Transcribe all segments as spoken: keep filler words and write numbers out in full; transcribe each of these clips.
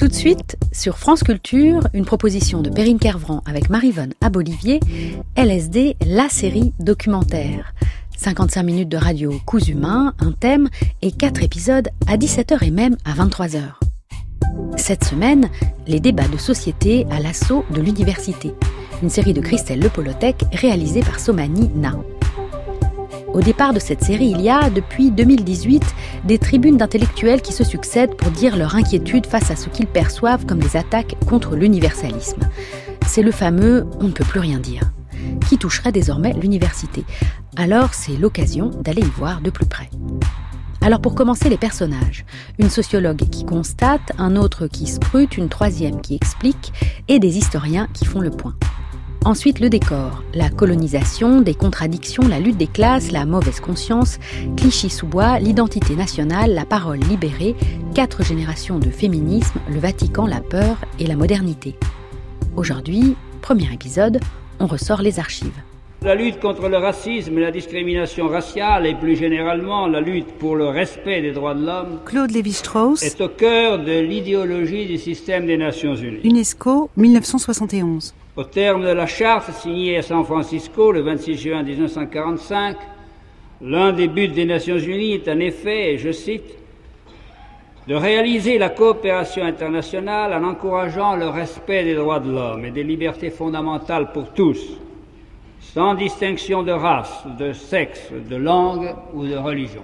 Tout de suite, sur France Culture, une proposition de Perrine Kervran avec Maryvonne Abolivier, L S D, la série documentaire. cinquante-cinq minutes de radio coups humains, un thème et quatre épisodes à dix-sept heures et même à vingt-trois heures. Cette semaine, les débats de société à l'assaut de l'université. Une série de Christelle Lepolotek réalisée par Somani Na. Au départ de cette série, il y a, depuis deux mille dix-huit, des tribunes d'intellectuels qui se succèdent pour dire leur inquiétude face à ce qu'ils perçoivent comme des attaques contre l'universalisme. C'est le fameux « on ne peut plus rien dire », qui toucherait désormais l'université. Alors c'est l'occasion d'aller y voir de plus près. Alors pour commencer, les personnages. Une sociologue qui constate, un autre qui scrute, une troisième qui explique, et des historiens qui font le point. Ensuite, le décor, la colonisation, des contradictions, la lutte des classes, la mauvaise conscience, Clichy-sous-Bois, l'identité nationale, la parole libérée, quatre générations de féminisme, le Vatican, la peur et la modernité. Aujourd'hui, premier épisode, on ressort les archives. La lutte contre le racisme et la discrimination raciale et plus généralement la lutte pour le respect des droits de l'homme Claude Lévi-Strauss est au cœur de l'idéologie du système des Nations Unies. UNESCO, dix-neuf cent soixante et onze. Au terme de la charte signée à San Francisco le vingt-six juin dix-neuf cent quarante-cinq, l'un des buts des Nations Unies est en effet, et je cite, de réaliser la coopération internationale en encourageant le respect des droits de l'homme et des libertés fondamentales pour tous, sans distinction de race, de sexe, de langue ou de religion.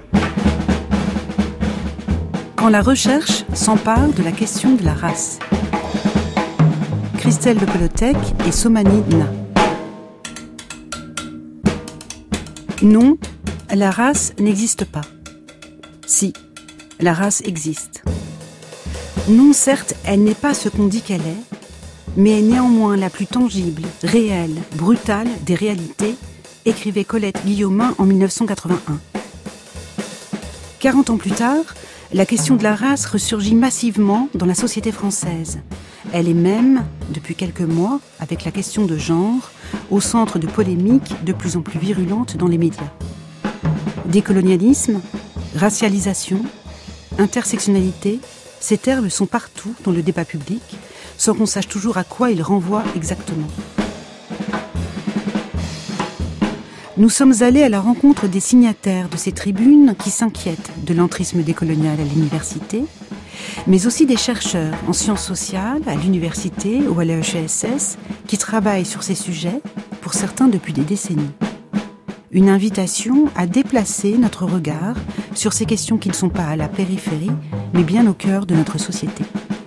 Quand la recherche s'empare de la question de la race. Christelle Lepolotek et Somani Na. Non, la race n'existe pas. Si, la race existe. Non, certes, elle n'est pas ce qu'on dit qu'elle est, mais est néanmoins la plus tangible, réelle, brutale des réalités, écrivait Colette Guillaumin en dix-neuf cent quatre-vingt-un. Quarante ans plus tard, la question de la race ressurgit massivement dans la société française. Elle est même, depuis quelques mois, avec la question de genre, au centre de polémiques de plus en plus virulentes dans les médias. Décolonialisme, racialisation, intersectionnalité, ces termes sont partout dans le débat public, sans qu'on sache toujours à quoi ils renvoient exactement. Nous sommes allés à la rencontre des signataires de ces tribunes qui s'inquiètent de l'entrisme décolonial à l'université, mais aussi des chercheurs en sciences sociales à l'université ou à l'E H E S S qui travaillent sur ces sujets, pour certains depuis des décennies. Une invitation à déplacer notre regard sur ces questions qui ne sont pas à la périphérie, mais bien au cœur de notre société.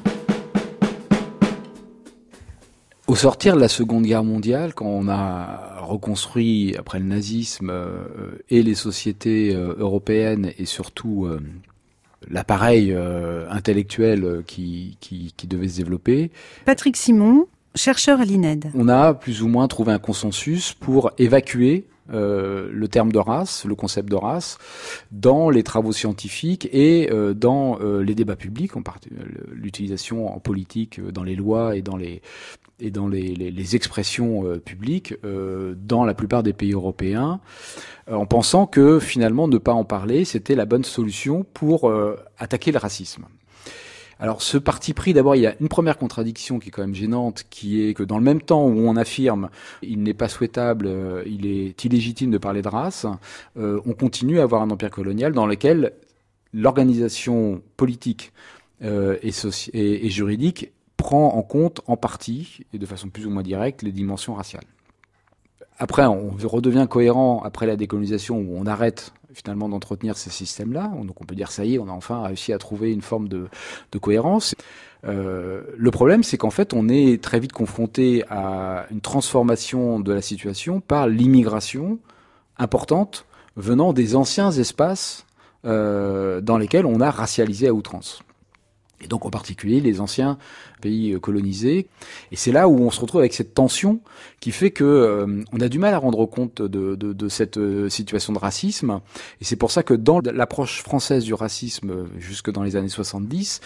Au sortir de la Seconde Guerre mondiale, quand on a reconstruit, après le nazisme, euh, et les sociétés euh, européennes et surtout euh, l'appareil euh, intellectuel qui, qui, qui devait se développer. Patrick Simon, chercheur à l'I N E D. On a plus ou moins trouvé un consensus pour évacuer euh, le terme de race, le concept de race, dans les travaux scientifiques et euh, dans euh, les débats publics, en part, l'utilisation en politique, dans les lois et dans les et dans les, les, les expressions euh, publiques euh, dans la plupart des pays européens, euh, en pensant que finalement ne pas en parler, c'était la bonne solution pour euh, attaquer le racisme. Alors ce parti pris, d'abord il y a une première contradiction qui est quand même gênante, qui est que dans le même temps où on affirme il n'est pas souhaitable, euh, il est illégitime de parler de race, euh, on continue à avoir un empire colonial dans lequel l'organisation politique euh, et, soci- et, et juridique prend en compte en partie, et de façon plus ou moins directe, les dimensions raciales. Après, on redevient cohérent après la décolonisation où on arrête finalement d'entretenir ces systèmes-là. Donc on peut dire, ça y est, on a enfin réussi à trouver une forme de, de cohérence. Euh, le problème, c'est qu'en fait, on est très vite confronté à une transformation de la situation par l'immigration importante venant des anciens espaces euh, dans lesquels on a racialisé à outrance. Et donc en particulier les anciens pays colonisés. Et c'est là où on se retrouve avec cette tension qui fait que euh, on a du mal à rendre compte de, de, de cette euh, situation de racisme. Et c'est pour ça que dans l'approche française du racisme jusque dans les années soixante-dix,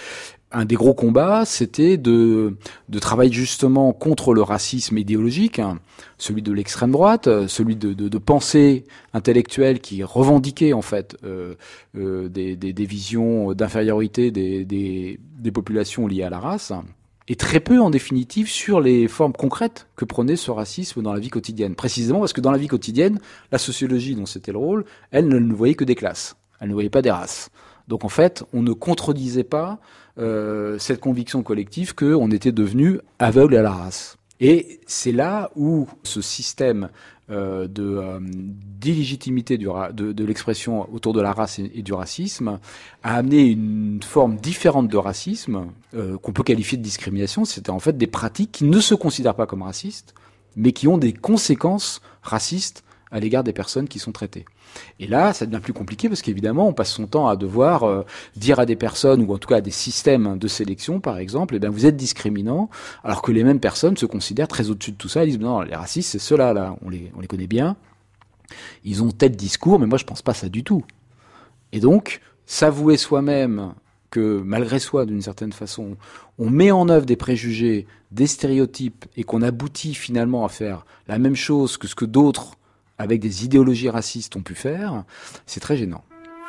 un des gros combats, c'était de, de travailler justement contre le racisme idéologique, hein, celui de l'extrême droite, celui de, de, de pensée intellectuelle qui revendiquait en fait euh, euh, des, des, des visions d'infériorité des, des, des populations liées à la race, et très peu en définitive sur les formes concrètes que prenait ce racisme dans la vie quotidienne. Précisément parce que dans la vie quotidienne, la sociologie dont c'était le rôle, elle ne voyait que des classes, elle ne voyait pas des races. Donc en fait, on ne contredisait pas euh, cette conviction collective qu'on était devenu aveugle à la race. Et c'est là où ce système euh, de euh, d'illégitimité du ra- de, de l'expression autour de la race et, et du racisme a amené une forme différente de racisme euh, qu'on peut qualifier de discrimination. C'était en fait des pratiques qui ne se considèrent pas comme racistes, mais qui ont des conséquences racistes à l'égard des personnes qui sont traitées. Et là, ça devient plus compliqué parce qu'évidemment, on passe son temps à devoir euh, dire à des personnes, ou en tout cas à des systèmes de sélection, par exemple, eh bien, vous êtes discriminants, alors que les mêmes personnes se considèrent très au-dessus de tout ça. Ils disent, non, les racistes, c'est ceux-là, là, on les, on les connaît bien. Ils ont tel discours, mais moi, je pense pas ça du tout. Et donc, s'avouer soi-même que, malgré soi, d'une certaine façon, on met en œuvre des préjugés, des stéréotypes, et qu'on aboutit finalement à faire la même chose que ce que d'autres avec des idéologies racistes ont pu faire, c'est très gênant.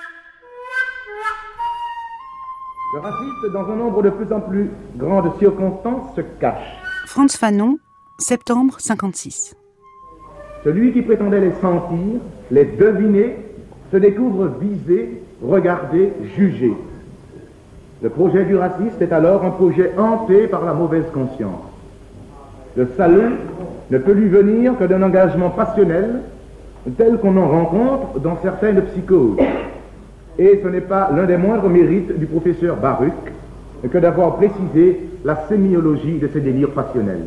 Le racisme, dans un nombre de plus en plus grand de circonstances, se cache. Frantz Fanon, septembre cinquante-six. Celui qui prétendait les sentir, les deviner, se découvre visé, regardé, jugé. Le projet du raciste est alors un projet hanté par la mauvaise conscience. Le salut ne peut lui venir que d'un engagement passionnel, tel qu'on en rencontre dans certaines psychoses. Et ce n'est pas l'un des moindres mérites du professeur Baruch que d'avoir précisé la sémiologie de ces délires passionnels.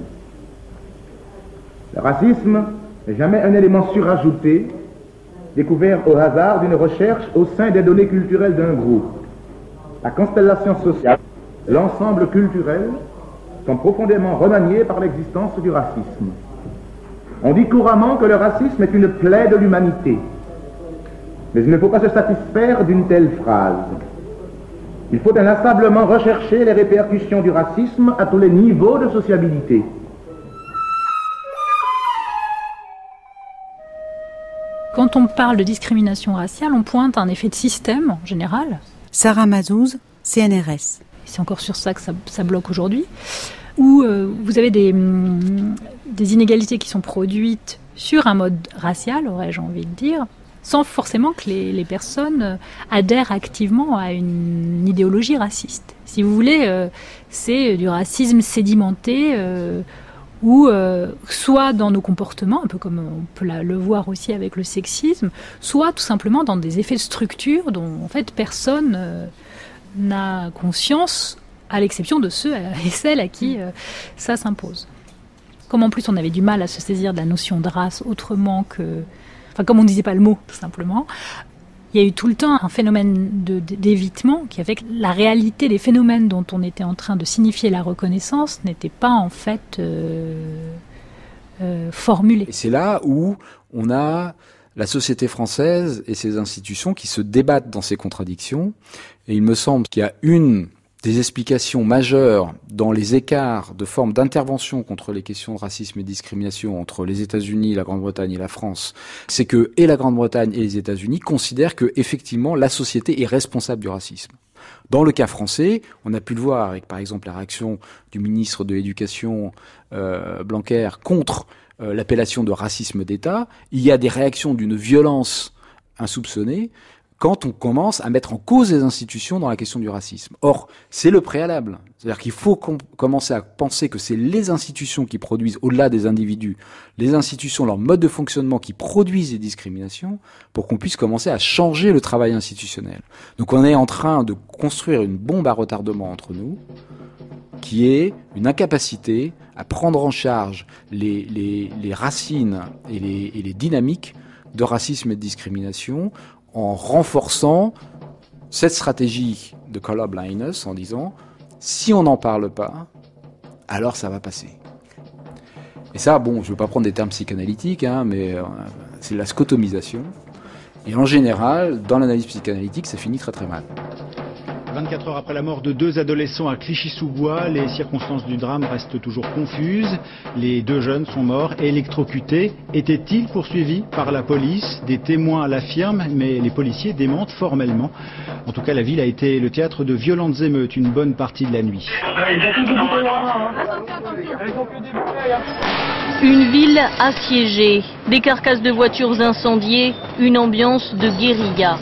Le racisme n'est jamais un élément surajouté, découvert au hasard d'une recherche au sein des données culturelles d'un groupe. La constellation sociale, l'ensemble culturel, sont profondément remaniés par l'existence du racisme. On dit couramment que le racisme est une plaie de l'humanité. Mais il ne faut pas se satisfaire d'une telle phrase. Il faut inlassablement rechercher les répercussions du racisme à tous les niveaux de sociabilité. Quand on parle de discrimination raciale, on pointe un effet de système en général. Sarah Mazouz, C N R S. C'est encore sur ça que ça, ça bloque aujourd'hui. Où euh, vous avez des, hum, des inégalités qui sont produites sur un mode racial, aurais-je envie de dire, sans forcément que les, les personnes adhèrent activement à une idéologie raciste. Si vous voulez, euh, c'est du racisme sédimenté, euh, ou euh, soit dans nos comportements, un peu comme on peut la, le voir aussi avec le sexisme, soit tout simplement dans des effets de structure dont en fait personne euh, n'a conscience, à l'exception de ceux et celles à qui euh, ça s'impose. Comme en plus on avait du mal à se saisir de la notion de race autrement que... Enfin, comme on ne disait pas le mot, tout simplement, il y a eu tout le temps un phénomène de, d'évitement qui a fait que la réalité des phénomènes dont on était en train de signifier la reconnaissance n'était pas en fait euh, euh, formulée. Et c'est là où on a la société française et ses institutions qui se débattent dans ces contradictions. Et il me semble qu'il y a une des explications majeures dans les écarts de forme d'intervention contre les questions de racisme et de discrimination entre les États-Unis, la Grande-Bretagne et la France, c'est que et la Grande-Bretagne et les États-Unis considèrent que effectivement la société est responsable du racisme. Dans le cas français, on a pu le voir avec par exemple la réaction du ministre de l'Éducation euh, Blanquer contre euh, l'appellation de racisme d'État. Il y a des réactions d'une violence insoupçonnée quand on commence à mettre en cause les institutions dans la question du racisme. Or, c'est le préalable. C'est-à-dire qu'il faut com- commencer à penser que c'est les institutions qui produisent, au-delà des individus, les institutions, leur mode de fonctionnement qui produisent les discriminations pour qu'on puisse commencer à changer le travail institutionnel. Donc on est en train de construire une bombe à retardement entre nous qui est une incapacité à prendre en charge les, les, les racines et les, et les dynamiques de racisme et de discrimination en renforçant cette stratégie de colorblindness en disant si on n'en parle pas, alors ça va passer. Et ça, bon, je ne veux pas prendre des termes psychanalytiques, hein, mais euh, c'est la scotomisation. Et en général, dans l'analyse psychanalytique, ça finit très très mal. vingt-quatre heures après la mort de deux adolescents à Clichy-sous-Bois, les circonstances du drame restent toujours confuses. Les deux jeunes sont morts électrocutés. Étaient-ils poursuivis par la police? Des témoins l'affirment, mais les policiers démentent formellement. En tout cas, la ville a été le théâtre de violentes émeutes une bonne partie de la nuit. Une ville assiégée, des carcasses de voitures incendiées, une ambiance de guérilla.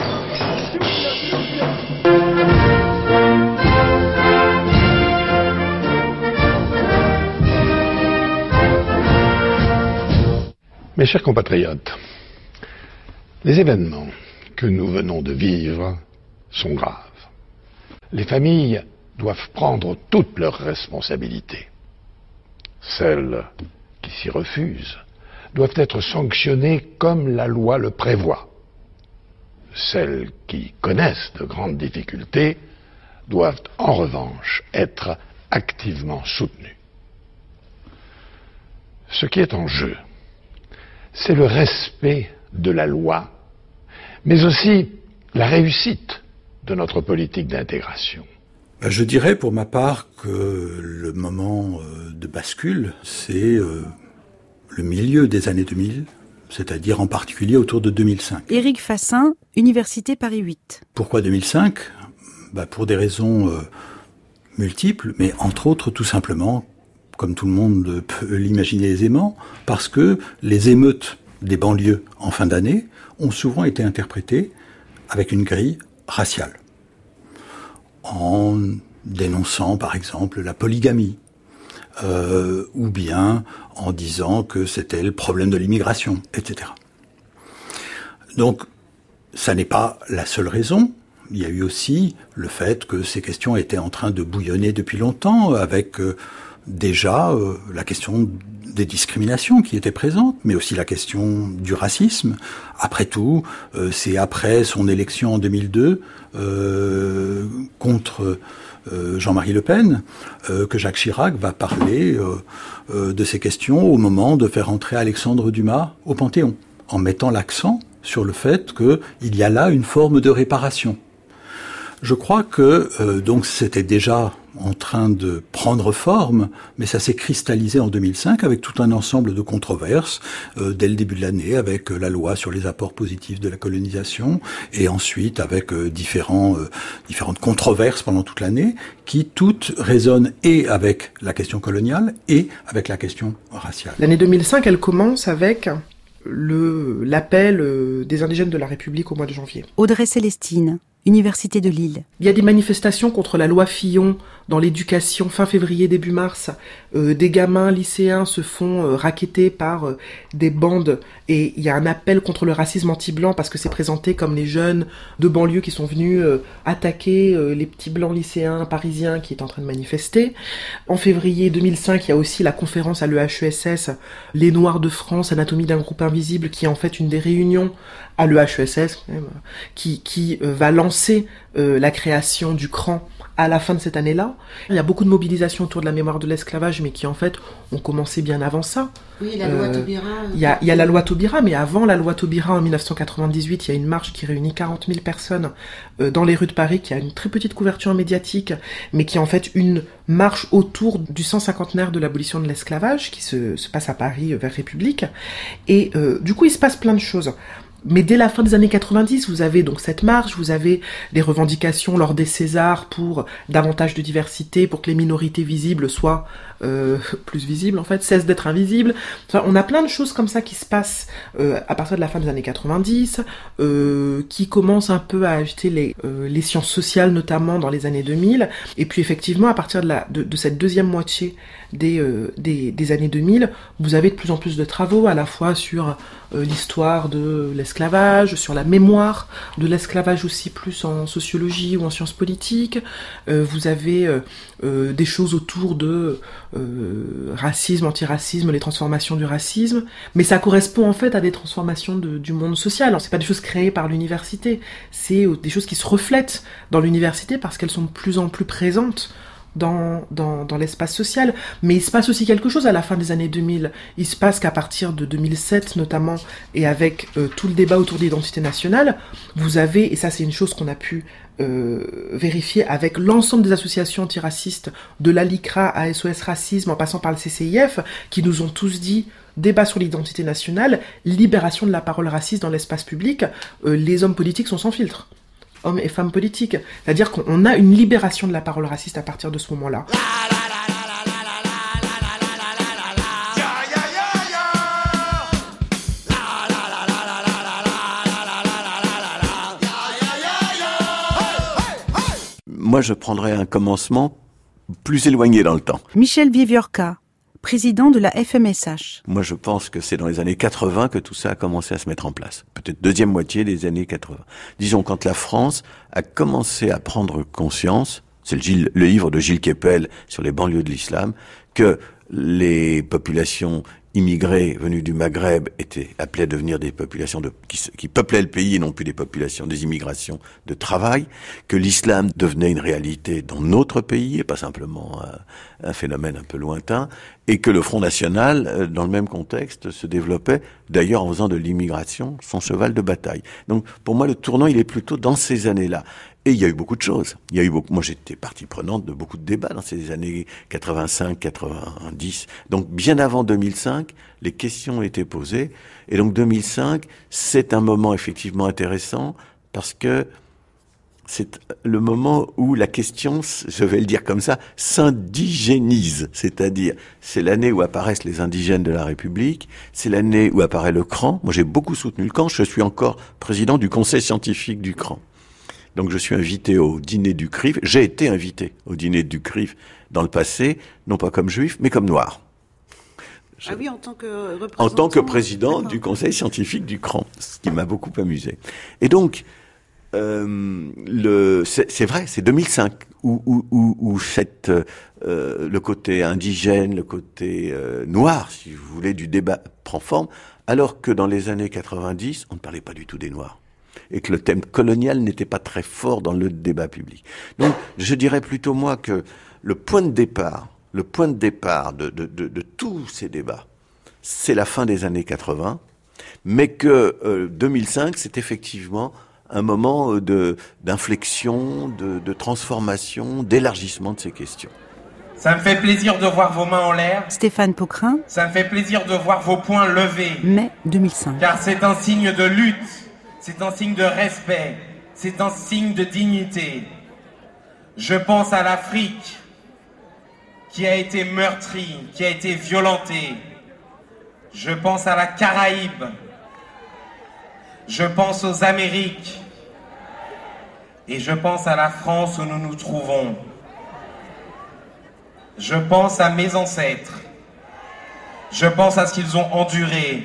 Mes chers compatriotes, les événements que nous venons de vivre sont graves. Les familles doivent prendre toutes leurs responsabilités. Celles qui s'y refusent doivent être sanctionnées comme la loi le prévoit. Celles qui connaissent de grandes difficultés doivent en revanche être activement soutenues. Ce qui est en jeu, c'est le respect de la loi, mais aussi la réussite de notre politique d'intégration. Je dirais pour ma part que le moment de bascule, c'est le milieu des années deux mille, c'est-à-dire en particulier autour de deux mille cinq. Éric Fassin, Université Paris huit. Pourquoi deux mille cinq ? Bah pour des raisons euh, multiples, mais entre autres tout simplement, comme tout le monde peut l'imaginer aisément, parce que les émeutes des banlieues en fin d'année ont souvent été interprétées avec une grille raciale, en dénonçant par exemple la polygamie, euh, ou bien en disant que c'était le problème de l'immigration, et cetera. Donc, ça n'est pas la seule raison. Il y a eu aussi le fait que ces questions étaient en train de bouillonner depuis longtemps, avec euh, déjà euh, la question des discriminations qui étaient présentes, mais aussi la question du racisme. Après tout, euh, c'est après son élection en deux mille deux euh, contre euh, Jean-Marie Le Pen euh, que Jacques Chirac va parler euh, euh, de ces questions au moment de faire entrer Alexandre Dumas au Panthéon, en mettant l'accent sur le fait qu'il y a là une forme de réparation. Je crois que euh, donc c'était déjà en train de prendre forme, mais ça s'est cristallisé en deux mille cinq avec tout un ensemble de controverses euh, dès le début de l'année, avec euh, la loi sur les apports positifs de la colonisation, et ensuite avec euh, différents, euh, différentes controverses pendant toute l'année, qui toutes résonnent et avec la question coloniale et avec la question raciale. L'année deux mille cinq, elle commence avec le l'appel des indigènes de la République au mois de janvier. Audrey Célestine, Université de Lille. Il y a des manifestations contre la loi Fillon dans l'éducation fin février, début mars. Euh, des gamins lycéens se font euh, racketter par euh, des bandes, et il y a un appel contre le racisme anti-blanc parce que c'est présenté comme les jeunes de banlieue qui sont venus euh, attaquer euh, les petits blancs lycéens parisiens qui étaient en train de manifester. En février deux mille cinq, il y a aussi la conférence à l'E H E S S, Les Noirs de France, anatomie d'un groupe invisible, qui est en fait une des réunions à l'E H E S S, même, qui, qui euh, va lancer euh, la création du C R A N à la fin de cette année-là. Il y a beaucoup de mobilisation autour de la mémoire de l'esclavage, mais qui en fait ont commencé bien avant ça. Oui, la loi euh, Taubira. Il y a, il y a la loi Taubira, mais avant la loi Taubira, en dix-neuf cent quatre-vingt-dix-huit, il y a une marche qui réunit quarante mille personnes euh, dans les rues de Paris, qui a une très petite couverture médiatique, mais qui est en fait une marche autour du cent cinquantenaire de l'abolition de l'esclavage, qui se, se passe à Paris, euh, vers République. Et euh, du coup, il se passe plein de choses. Mais dès la fin des années quatre-vingt-dix, vous avez donc cette marche, vous avez des revendications lors des Césars pour davantage de diversité, pour que les minorités visibles soient euh, plus visibles, en fait, cessent d'être invisibles. Enfin, on a plein de choses comme ça qui se passent euh, à partir de la fin des années quatre-vingt-dix, euh, qui commencent un peu à agiter les, euh, les sciences sociales, notamment dans les années deux mille. Et puis effectivement, à partir de, la, de, de cette deuxième moitié des, euh, des, des années deux mille, vous avez de plus en plus de travaux, à la fois sur euh, l'histoire de l'esclavage, sur la mémoire de l'esclavage aussi, plus en sociologie ou en sciences politiques. Euh, vous avez euh, euh, des choses autour de euh, racisme, antiracisme, les transformations du racisme, mais ça correspond en fait à des transformations de, du monde social. Alors, c'est pas des choses créées par l'université, c'est des choses qui se reflètent dans l'université parce qu'elles sont de plus en plus présentes dans, dans, dans l'espace social. Mais il se passe aussi quelque chose à la fin des années deux mille. Il se passe qu'à partir de deux mille sept notamment, et avec euh, tout le débat autour de l'identité nationale, vous avez, et ça c'est une chose qu'on a pu euh, vérifier avec l'ensemble des associations antiracistes, de la LICRA à S O S Racisme, en passant par le C C I F, qui nous ont tous dit débat sur l'identité nationale, libération de la parole raciste dans l'espace public, euh, les hommes politiques sont sans filtre. Hommes et femmes politiques. C'est-à-dire qu'on a une libération de la parole raciste à partir de ce moment-là. Moi, je prendrais un commencement plus éloigné dans le temps. Michel Vieviorka, président de la F M S H. Moi, je pense que c'est dans les années quatre-vingts que tout ça a commencé à se mettre en place. Peut-être deuxième moitié des années quatre-vingts. Disons, quand la France a commencé à prendre conscience, c'est le, Gilles, le livre de Gilles Kepel sur les banlieues de l'islam, que les populations immigrés venus du Maghreb étaient appelés à devenir des populations de, qui, qui peuplaient le pays et non plus des populations, des immigrations de travail, que l'islam devenait une réalité dans notre pays et pas simplement un, un phénomène un peu lointain, et que le Front National, dans le même contexte, se développait, d'ailleurs en faisant de l'immigration son cheval de bataille. Donc pour moi, le tournant, il est plutôt dans ces années-là. Et il y a eu beaucoup de choses. Il y a eu beaucoup, moi j'étais partie prenante de beaucoup de débats dans ces années quatre-vingt-cinq, quatre-vingt-dix. Donc bien avant deux mille cinq, les questions ont été posées. Et donc deux mille cinq, c'est un moment effectivement intéressant parce que c'est le moment où la question, je vais le dire comme ça, s'indigénise. C'est-à-dire, c'est l'année où apparaissent les indigènes de la République, c'est l'année où apparaît le C R A N. Moi j'ai beaucoup soutenu le C R A N, je suis encore président du conseil scientifique du C R A N. Donc je suis invité au dîner du C R I F. J'ai été invité au dîner du C R I F dans le passé, non pas comme juif, mais comme noir. Je... Ah oui, en tant que représentant... En tant que président D'accord. du conseil scientifique du C R A N, ce qui m'a beaucoup amusé. Et donc, euh, le, c'est, c'est vrai, c'est deux mille cinq où, où, où, où cette, euh, le côté indigène, le côté euh, noir, si vous voulez, du débat prend forme, alors que dans les années quatre-vingt-dix, on ne parlait pas du tout des Noirs. Et que le thème colonial n'était pas très fort dans le débat public. Donc, je dirais plutôt, moi, que le point de départ, le point de départ de, de, de, de tous ces débats, c'est la fin des années quatre-vingts, mais que euh, deux mille cinq, c'est effectivement un moment de, d'inflexion, de, de transformation, d'élargissement de ces questions. Ça me fait plaisir de voir vos mains en l'air. Stéphane Poquelin. Ça me fait plaisir de voir vos poings levés. Mai deux mille cinq. Car c'est un signe de lutte. C'est un signe de respect, c'est un signe de dignité. Je pense à l'Afrique qui a été meurtrie, qui a été violentée. Je pense à la Caraïbe. Je pense aux Amériques. Et je pense à la France où nous nous trouvons. Je pense à mes ancêtres. Je pense à ce qu'ils ont enduré.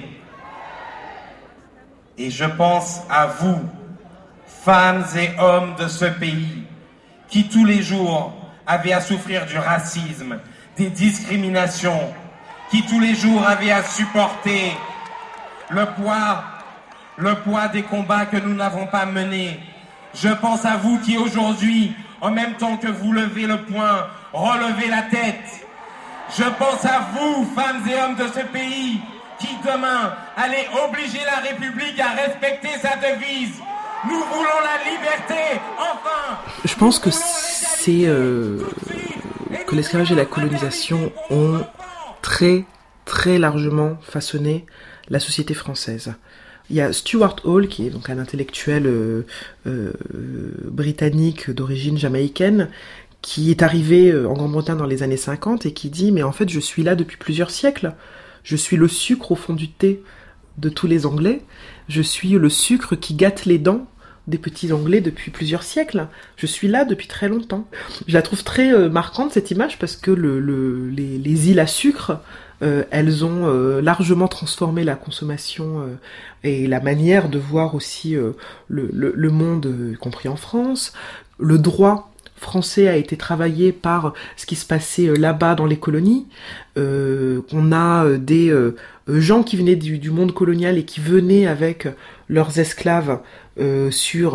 Et je pense à vous, femmes et hommes de ce pays, qui tous les jours avaient à souffrir du racisme, des discriminations, qui tous les jours avaient à supporter le poids, le poids des combats que nous n'avons pas menés. Je pense à vous qui aujourd'hui, en même temps que vous levez le poing, relevez la tête. Je pense à vous, femmes et hommes de ce pays, qui demain allait obliger la République à respecter sa devise. Nous voulons la liberté, enfin. Je pense que c'est euh, que l'esclavage et la colonisation ont très très largement façonné la société française. Il y a Stuart Hall, qui est donc un intellectuel euh, euh, britannique d'origine jamaïcaine, qui est arrivé en Grande-Bretagne dans les années cinquante et qui dit « Mais en fait, je suis là depuis plusieurs siècles. Je suis le sucre au fond du thé de tous les Anglais. Je suis le sucre qui gâte les dents des petits Anglais depuis plusieurs siècles. Je suis là depuis très longtemps. » Je la trouve très euh, marquante, cette image, parce que le, le, les, les îles à sucre, euh, elles ont euh, largement transformé la consommation euh, et la manière de voir aussi euh, le, le, le monde, euh, y compris en France. Le droit français a été travaillé par ce qui se passait là-bas dans les colonies. Euh, on a des euh, gens qui venaient du, du monde colonial et qui venaient avec leurs esclaves euh, sur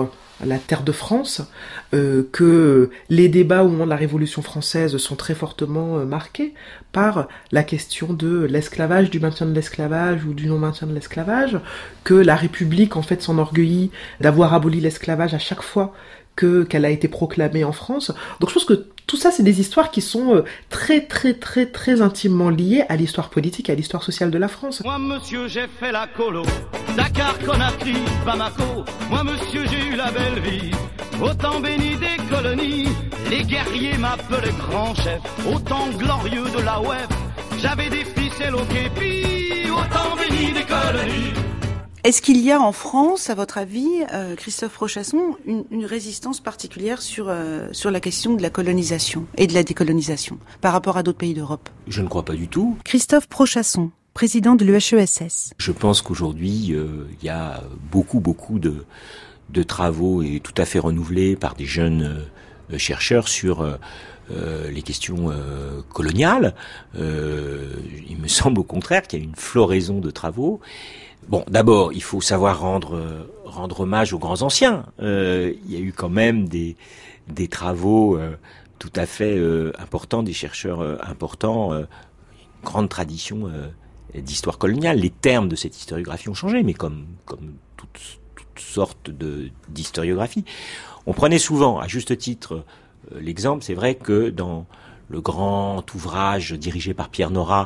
la terre de France, euh, que les débats au moment de la Révolution française sont très fortement euh, marqués par la question de l'esclavage, du maintien de l'esclavage ou du non-maintien de l'esclavage, que la République en fait s'enorgueillit d'avoir aboli l'esclavage à chaque fois que qu'elle a été proclamée en France. Donc je pense que tout ça, c'est des histoires qui sont euh, très très très très intimement liées à l'histoire politique, à l'histoire sociale de la France. Moi monsieur j'ai fait la colo, Dakar, Conakry, Bamako. Moi monsieur j'ai eu la belle vie, au temps béni des colonies. Les guerriers m'appelaient grand chef, au temps glorieux de la W E F. J'avais des ficelles au képi, au temps béni des colonies. Est-ce qu'il y a en France, à votre avis, euh, Christophe Prochasson, une, une résistance particulière sur, euh, sur la question de la colonisation et de la décolonisation par rapport à d'autres pays d'Europe ? Je ne crois pas du tout. Christophe Prochasson, président de l'U H E S S. Je pense qu'aujourd'hui, il euh, y a beaucoup, beaucoup de, de travaux et tout à fait renouvelés par des jeunes euh, chercheurs sur euh, euh, les questions euh, coloniales. Euh, il me semble au contraire qu'il y a une floraison de travaux. Bon, d'abord, il faut savoir rendre rendre hommage aux grands anciens. Euh, il y a eu quand même des des travaux euh, tout à fait euh, importants, des chercheurs euh, importants, euh, une grande tradition euh, d'histoire coloniale. Les termes de cette historiographie ont changé, mais comme comme toutes toutes sortes de d'historiographie. On prenait souvent, à juste titre, euh, l'exemple. C'est vrai que dans le grand ouvrage dirigé par Pierre Nora,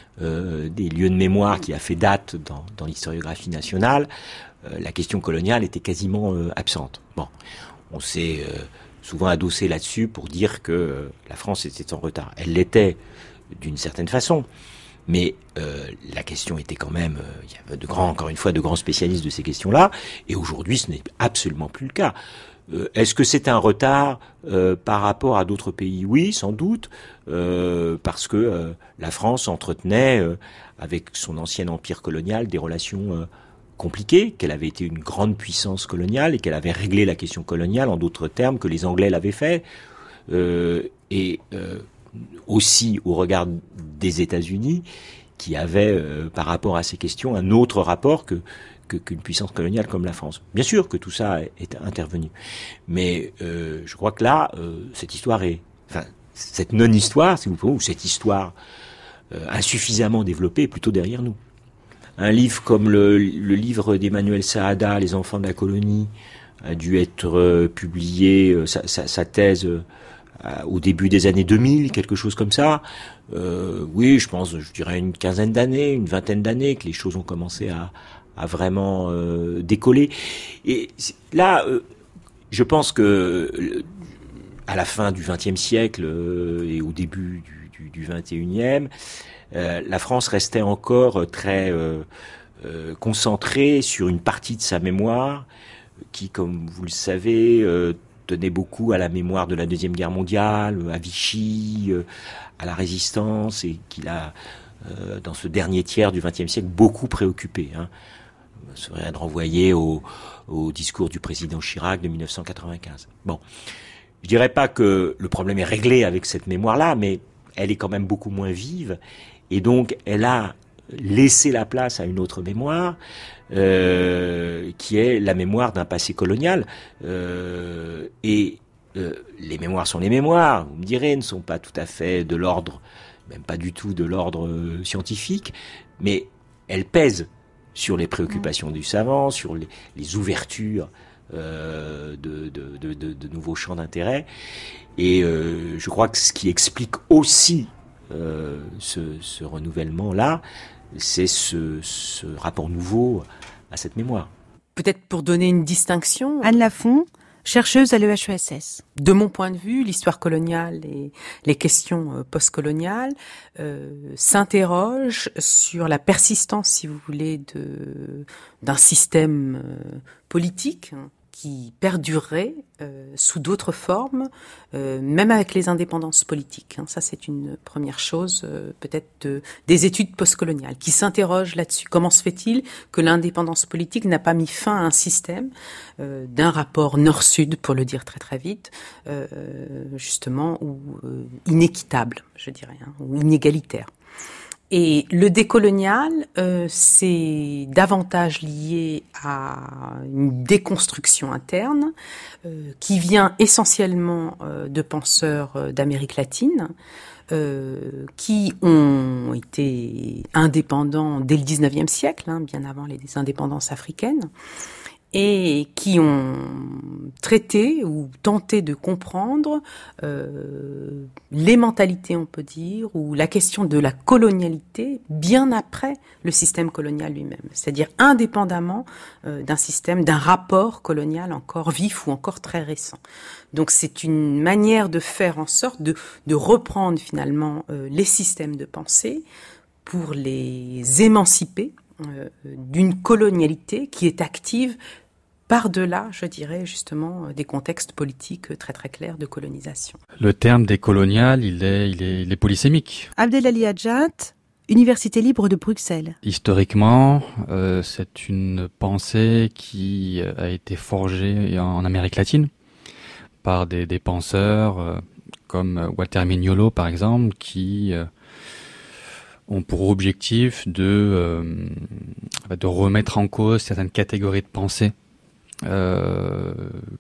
Euh, des lieux de mémoire qui a fait date dans, dans l'historiographie nationale, euh, la question coloniale était quasiment euh, absente. Bon, on s'est euh, souvent adossé là-dessus pour dire que euh, la France était en retard. Elle l'était d'une certaine façon, mais euh, la question était quand même, euh, il y avait de grands, encore une fois, de grands spécialistes de ces questions-là, et aujourd'hui ce n'est absolument plus le cas. Euh, est-ce que c'est un retard euh, par rapport à d'autres pays ? Oui, sans doute, euh, parce que euh, la France entretenait euh, avec son ancien empire colonial des relations euh, compliquées, qu'elle avait été une grande puissance coloniale et qu'elle avait réglé la question coloniale en d'autres termes que les Anglais l'avaient fait, euh, et euh, aussi au regard des États-Unis, qui avaient euh, par rapport à ces questions un autre rapport que Que, qu'une puissance coloniale comme la France. Bien sûr que tout ça est, est intervenu, mais euh, je crois que là, euh, cette histoire est, enfin, cette non-histoire, si vous voulez, ou cette histoire euh, insuffisamment développée, est plutôt derrière nous. Un livre comme le, le livre d'Emmanuel Saada, Les enfants de la colonie, a dû être euh, publié, euh, sa, sa, sa thèse euh, au début des années deux mille, quelque chose comme ça. Euh, oui, je pense, je dirais une quinzaine d'années, une vingtaine d'années que les choses ont commencé à à vraiment euh, décoller. Et là, euh, je pense que euh, à la fin du vingtième siècle euh, et au début du, du, du vingt et unième, euh, la France restait encore très euh, euh, concentrée sur une partie de sa mémoire qui, comme vous le savez, euh, tenait beaucoup à la mémoire de la Deuxième Guerre mondiale, à Vichy, euh, à la Résistance, et qui l'a, euh, dans ce dernier tiers du vingtième siècle, beaucoup préoccupé, hein. Je serais de renvoyer au, au discours du président Chirac de mille neuf cent quatre-vingt-quinze. Bon, je dirais pas que le problème est réglé avec cette mémoire-là, mais elle est quand même beaucoup moins vive, et donc elle a laissé la place à une autre mémoire, euh, qui est la mémoire d'un passé colonial. Euh, et euh, les mémoires sont les mémoires, vous me direz, ne sont pas tout à fait de l'ordre, même pas du tout de l'ordre euh, scientifique, mais elles pèsent sur les préoccupations du savant, sur les, les ouvertures euh, de, de, de, de, de nouveaux champs d'intérêt. Et euh, je crois que ce qui explique aussi euh, ce, ce renouvellement-là, c'est ce, ce rapport nouveau à cette mémoire. Peut-être pour donner une distinction... Anne Lafont, chercheuse à l'E H E S S. De mon point de vue, l'histoire coloniale et les questions postcoloniales euh, s'interrogent sur la persistance, si vous voulez, de d'un système euh, politique hein, qui perdurerait euh, sous d'autres formes, euh, même avec les indépendances politiques. Hein. Ça, c'est une première chose, euh, peut-être de, des études postcoloniales, qui s'interrogent là-dessus. Comment se fait-il que l'indépendance politique n'a pas mis fin à un système euh, d'un rapport nord-sud, pour le dire très très vite, euh, justement, ou euh, inéquitable, je dirais, hein, ou inégalitaire. Et le décolonial, euh, c'est davantage lié à une déconstruction interne euh, qui vient essentiellement euh, de penseurs euh, d'Amérique latine euh, qui ont été indépendants dès le dix-neuvième siècle, hein, bien avant les indépendances africaines, et qui ont traité ou tenté de comprendre euh, les mentalités, on peut dire, ou la question de la colonialité bien après le système colonial lui-même, c'est-à-dire indépendamment euh, d'un système, d'un rapport colonial encore vif ou encore très récent. Donc c'est une manière de faire en sorte de, de reprendre finalement euh, les systèmes de pensée pour les émanciper euh, d'une colonialité qui est active par-delà, je dirais, justement, des contextes politiques très très clairs de colonisation. Le terme décolonial, il est, il est, il est polysémique. Abdelali Hadjat, Université libre de Bruxelles. Historiquement, euh, c'est une pensée qui a été forgée en Amérique latine par des, des penseurs euh, comme Walter Mignolo, par exemple, qui euh, ont pour objectif de, euh, de remettre en cause certaines catégories de pensée Euh,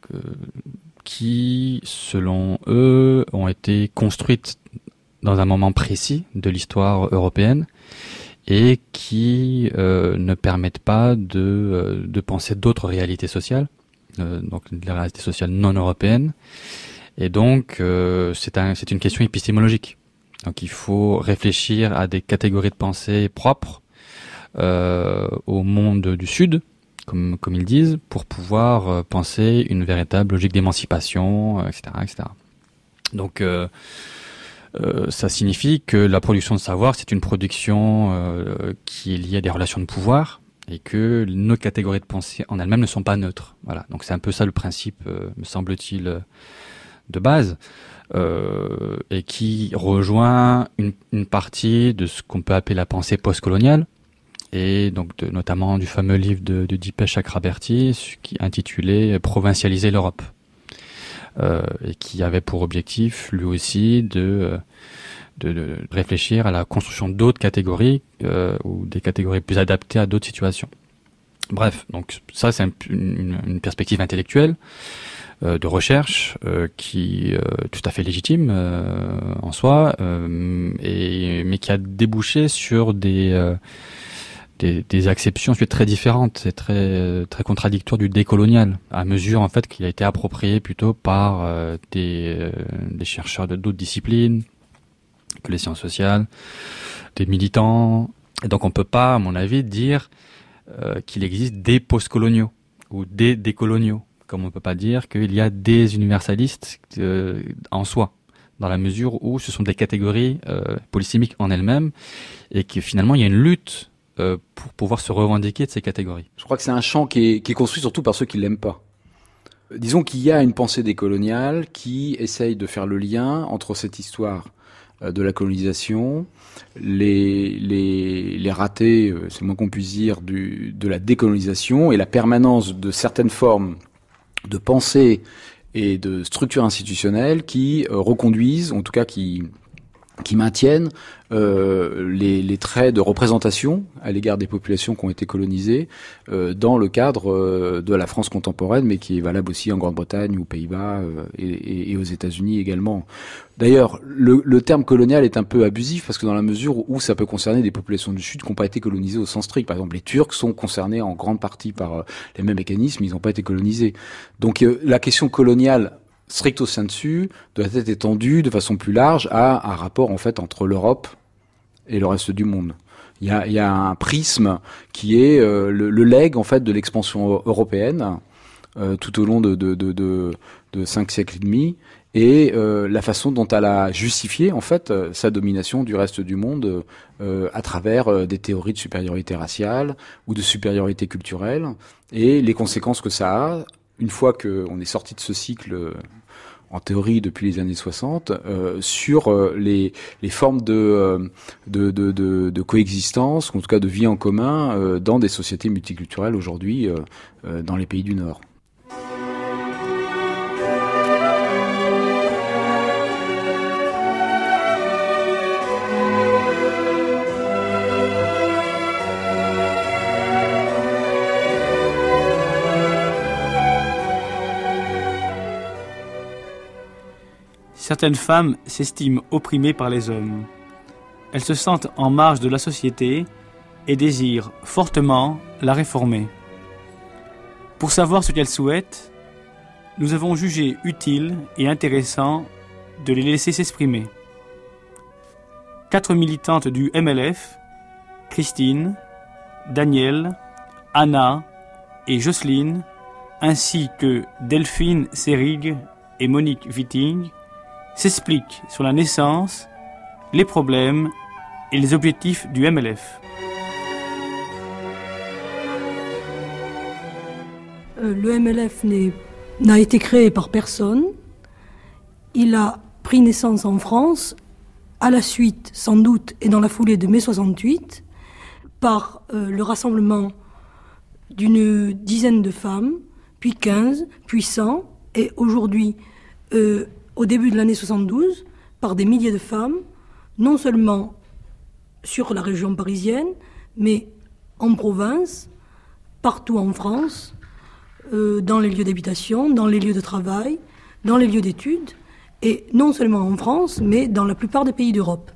qui, selon eux, ont été construites dans un moment précis de l'histoire européenne et qui euh, ne permettent pas de, euh, de penser d'autres réalités sociales, euh, donc les réalités sociales non européennes. Et donc, euh, c'est un, c'est une question épistémologique. Donc, il faut réfléchir à des catégories de pensée propres euh, au monde du Sud, comme, comme ils disent, pour pouvoir euh, penser une véritable logique d'émancipation, euh, et cetera, et cetera. Donc, euh, euh, ça signifie que la production de savoir, c'est une production euh, qui est liée à des relations de pouvoir et que nos catégories de pensée en elles-mêmes ne sont pas neutres. Voilà. Donc, c'est un peu ça le principe, euh, me semble-t-il, de base, euh, et qui rejoint une, une partie de ce qu'on peut appeler la pensée postcoloniale, et donc de, notamment du fameux livre de, de Dipesh Chakrabarti qui est intitulé Provincialiser l'Europe, euh, et qui avait pour objectif lui aussi de, de, de réfléchir à la construction d'autres catégories euh, ou des catégories plus adaptées à d'autres situations. Bref, donc ça c'est un, une, une perspective intellectuelle euh, de recherche euh, qui est euh, tout à fait légitime euh, en soi, euh, et, mais qui a débouché sur des euh, Des, des acceptions ensuite très différentes et très très contradictoires du décolonial, à mesure en fait qu'il a été approprié plutôt par euh, des, euh, des chercheurs de d'autres disciplines que les sciences sociales, des militants. Et donc on peut pas, à mon avis, dire euh, qu'il existe des postcoloniaux ou des décoloniaux, comme on peut pas dire qu'il y a des universalistes euh, en soi, dans la mesure où ce sont des catégories euh, polysémiques en elles-mêmes et que finalement il y a une lutte Euh, pour pouvoir se revendiquer de ces catégories. Je crois que c'est un champ qui est, qui est construit surtout par ceux qui l'aiment pas. Disons qu'il y a une pensée décoloniale qui essaye de faire le lien entre cette histoire euh, de la colonisation, les, les, les ratés, euh, c'est le moins qu'on puisse dire, du, de la décolonisation et la permanence de certaines formes de pensée et de structures institutionnelles qui euh, reconduisent, en tout cas qui qui maintiennent euh, les, les traits de représentation à l'égard des populations qui ont été colonisées euh, dans le cadre euh, de la France contemporaine, mais qui est valable aussi en Grande-Bretagne, aux Pays-Bas euh, et, et aux États-Unis également. D'ailleurs, le, le terme colonial est un peu abusif parce que dans la mesure où ça peut concerner des populations du Sud qui n'ont pas été colonisées au sens strict. Par exemple, les Turcs sont concernés en grande partie par euh, les mêmes mécanismes, ils n'ont pas été colonisés. Donc euh, la question coloniale stricto sensu doit être étendue de façon plus large à un rapport en fait entre l'Europe et le reste du monde. Il y a, il y a un prisme qui est euh, le, le legs en fait de l'expansion européenne euh, tout au long de, de, de, de, de cinq siècles et demi, et euh, la façon dont elle a justifié en fait euh, sa domination du reste du monde euh, à travers euh, des théories de supériorité raciale ou de supériorité culturelle, et les conséquences que ça a une fois qu'on est sorti de ce cycle euh, en théorie depuis les années soixante, euh, sur euh, les, les formes de, euh, de, de, de, de coexistence, en tout cas de vie en commun, euh, dans des sociétés multiculturelles aujourd'hui, euh, euh, dans les pays du Nord. Certaines femmes s'estiment opprimées par les hommes. Elles se sentent en marge de la société et désirent fortement la réformer. Pour savoir ce qu'elles souhaitent, nous avons jugé utile et intéressant de les laisser s'exprimer. Quatre militantes du M L F, Christine, Danielle, Anna et Jocelyne, ainsi que Delphine Seyrig et Monique Witting, s'expliquent sur la naissance, les problèmes et les objectifs du M L F. Euh, le M L F n'est, n'a été créé par personne. Il a pris naissance en France, à la suite, sans doute, et dans la foulée de mai soixante-huit, par euh, le rassemblement d'une dizaine de femmes, puis quinze, puis cent, et aujourd'hui, euh, au début de l'année soixante-douze, par des milliers de femmes, non seulement sur la région parisienne, mais en province, partout en France, euh, dans les lieux d'habitation, dans les lieux de travail, dans les lieux d'études, et non seulement en France, mais dans la plupart des pays d'Europe.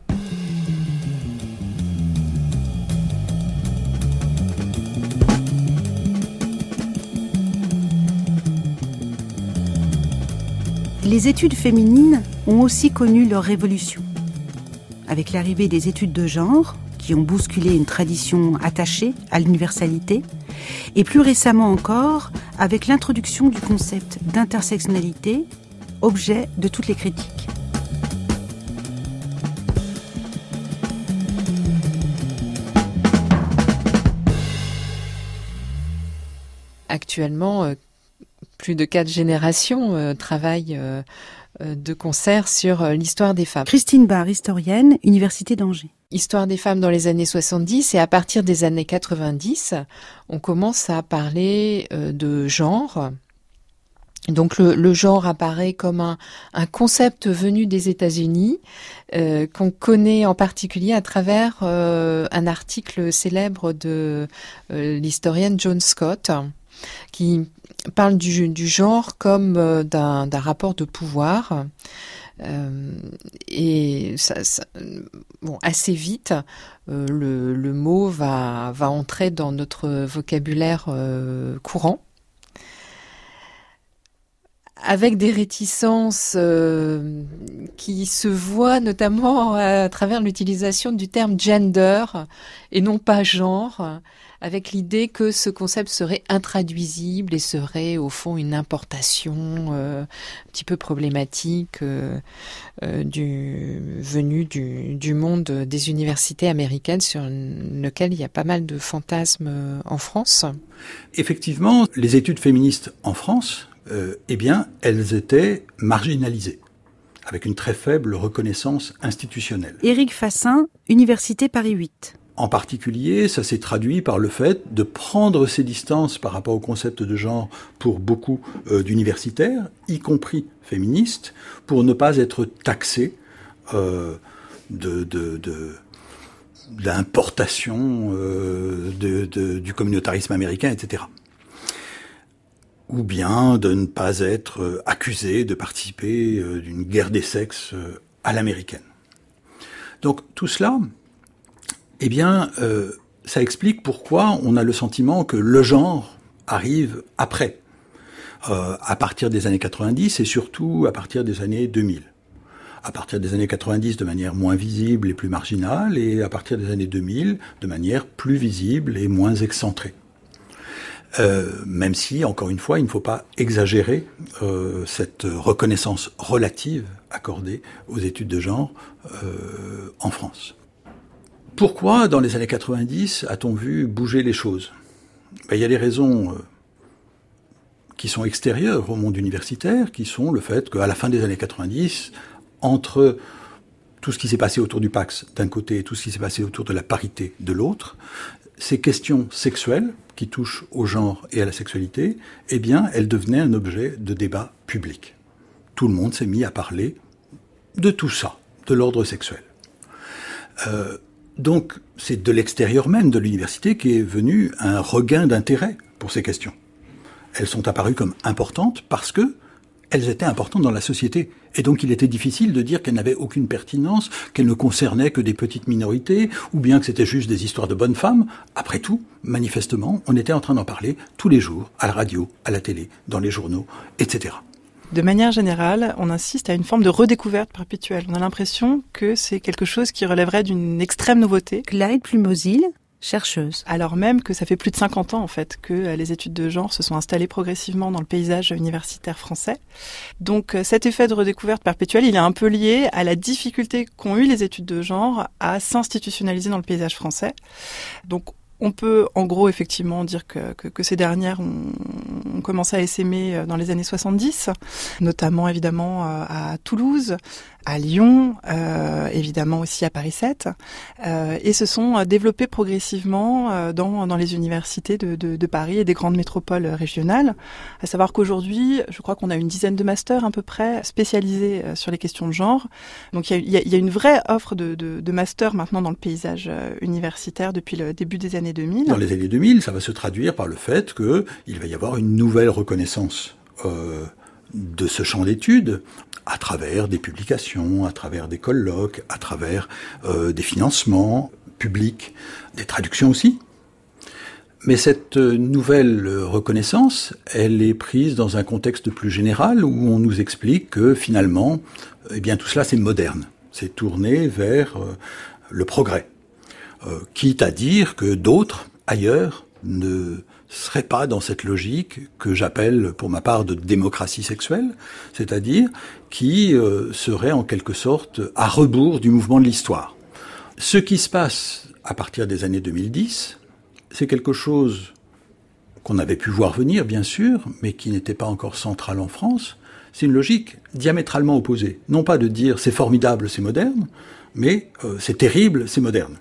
Les études féminines ont aussi connu leur révolution. Avec l'arrivée des études de genre, qui ont bousculé une tradition attachée à l'universalité, et plus récemment encore, avec l'introduction du concept d'intersectionnalité, objet de toutes les critiques. Actuellement, euh, plus de quatre générations euh, travaillent euh, euh, de concert sur euh, l'histoire des femmes. Christine Barr, historienne, Université d'Angers. Histoire des femmes dans les années soixante-dix, et à partir des années quatre-vingt-dix, on commence à parler euh, de genre. Donc le, le genre apparaît comme un, un concept venu des États-Unis, euh, qu'on connaît en particulier à travers euh, un article célèbre de euh, l'historienne Joan Scott, qui parle du, du genre comme euh, d'un, d'un rapport de pouvoir. Euh, et ça, ça, bon, assez vite, euh, le, le mot va, va entrer dans notre vocabulaire euh, courant, avec des réticences euh, qui se voient notamment à travers l'utilisation du terme gender et non pas genre, avec l'idée que ce concept serait intraduisible et serait au fond une importation euh, un petit peu problématique euh, euh, du, venue du, du monde des universités américaines, sur lequel il y a pas mal de fantasmes en France. Effectivement, les études féministes en France, Euh, eh bien, elles étaient marginalisées, avec une très faible reconnaissance institutionnelle. Éric Fassin, Université Paris huit. En particulier, ça s'est traduit par le fait de prendre ses distances par rapport au concept de genre pour beaucoup euh, d'universitaires, y compris féministes, pour ne pas être taxés euh, de, de, de, d'importation euh, de, de, du communautarisme américain, et cetera. Ou bien de ne pas être accusé de participer d'une guerre des sexes à l'américaine. Donc tout cela, eh bien, euh, ça explique pourquoi on a le sentiment que le genre arrive après, euh, à partir des années quatre-vingt-dix et surtout à partir des années deux mille. À partir des années quatre-vingt-dix de manière moins visible et plus marginale, et à partir des années deux mille de manière plus visible et moins excentrée. Euh, même si, encore une fois, il ne faut pas exagérer euh, cette reconnaissance relative accordée aux études de genre euh, en France. Pourquoi, dans les années quatre-vingt-dix, a-t-on vu bouger les choses ? Ben, il y a des raisons euh, qui sont extérieures au monde universitaire, qui sont le fait qu'à la fin des années quatre-vingt-dix, entre tout ce qui s'est passé autour du Pacs d'un côté et tout ce qui s'est passé autour de la parité de l'autre, ces questions sexuelles qui touchent au genre et à la sexualité, eh bien, elles devenaient un objet de débat public. Tout le monde s'est mis à parler de tout ça, de l'ordre sexuel. Euh, donc, c'est de l'extérieur même de l'université qu'est venu un regain d'intérêt pour ces questions. Elles sont apparues comme importantes parce que elles étaient importantes dans la société. Et donc il était difficile de dire qu'elles n'avaient aucune pertinence, qu'elles ne concernaient que des petites minorités, ou bien que c'était juste des histoires de bonnes femmes. Après tout, manifestement, on était en train d'en parler tous les jours, à la radio, à la télé, dans les journaux, et cetera. De manière générale, on insiste à une forme de redécouverte perpétuelle. On a l'impression que c'est quelque chose qui relèverait d'une extrême nouveauté. Clyde Plumosil, chercheuse. Alors même que ça fait plus de cinquante ans en fait que les études de genre se sont installées progressivement dans le paysage universitaire français. Donc cet effet de redécouverte perpétuelle, il est un peu lié à la difficulté qu'ont eu les études de genre à s'institutionnaliser dans le paysage français. Donc on peut en gros effectivement dire que, que, que ces dernières ont, ont commencé à essaimer dans les années soixante-dix, notamment évidemment à Toulouse, à Lyon, euh, évidemment aussi à Paris sept, euh, et se sont développées progressivement euh, dans, dans les universités de, de, de Paris et des grandes métropoles régionales. À savoir qu'aujourd'hui, je crois qu'on a une dizaine de masters à peu près spécialisés euh, sur les questions de genre. Donc il y a, y a une vraie offre de, de, de masters maintenant dans le paysage euh, universitaire depuis le début des années deux mille. Dans les années deux mille, ça va se traduire par le fait qu'il va y avoir une nouvelle reconnaissance euh, de ce champ d'études, à travers des publications, à travers des colloques, à travers euh, des financements publics, des traductions aussi. Mais cette nouvelle reconnaissance, elle est prise dans un contexte plus général où on nous explique que finalement, eh bien tout cela c'est moderne, c'est tourné vers euh, le progrès. Euh, quitte à dire que d'autres, ailleurs, ne serait pas dans cette logique que j'appelle pour ma part de démocratie sexuelle, c'est-à-dire qui euh, serait en quelque sorte à rebours du mouvement de l'histoire. Ce qui se passe à partir des années deux mille dix, c'est quelque chose qu'on avait pu voir venir bien sûr, mais qui n'était pas encore central en France. C'est une logique diamétralement opposée. Non pas de dire c'est formidable, c'est moderne, mais euh, c'est terrible, c'est moderne.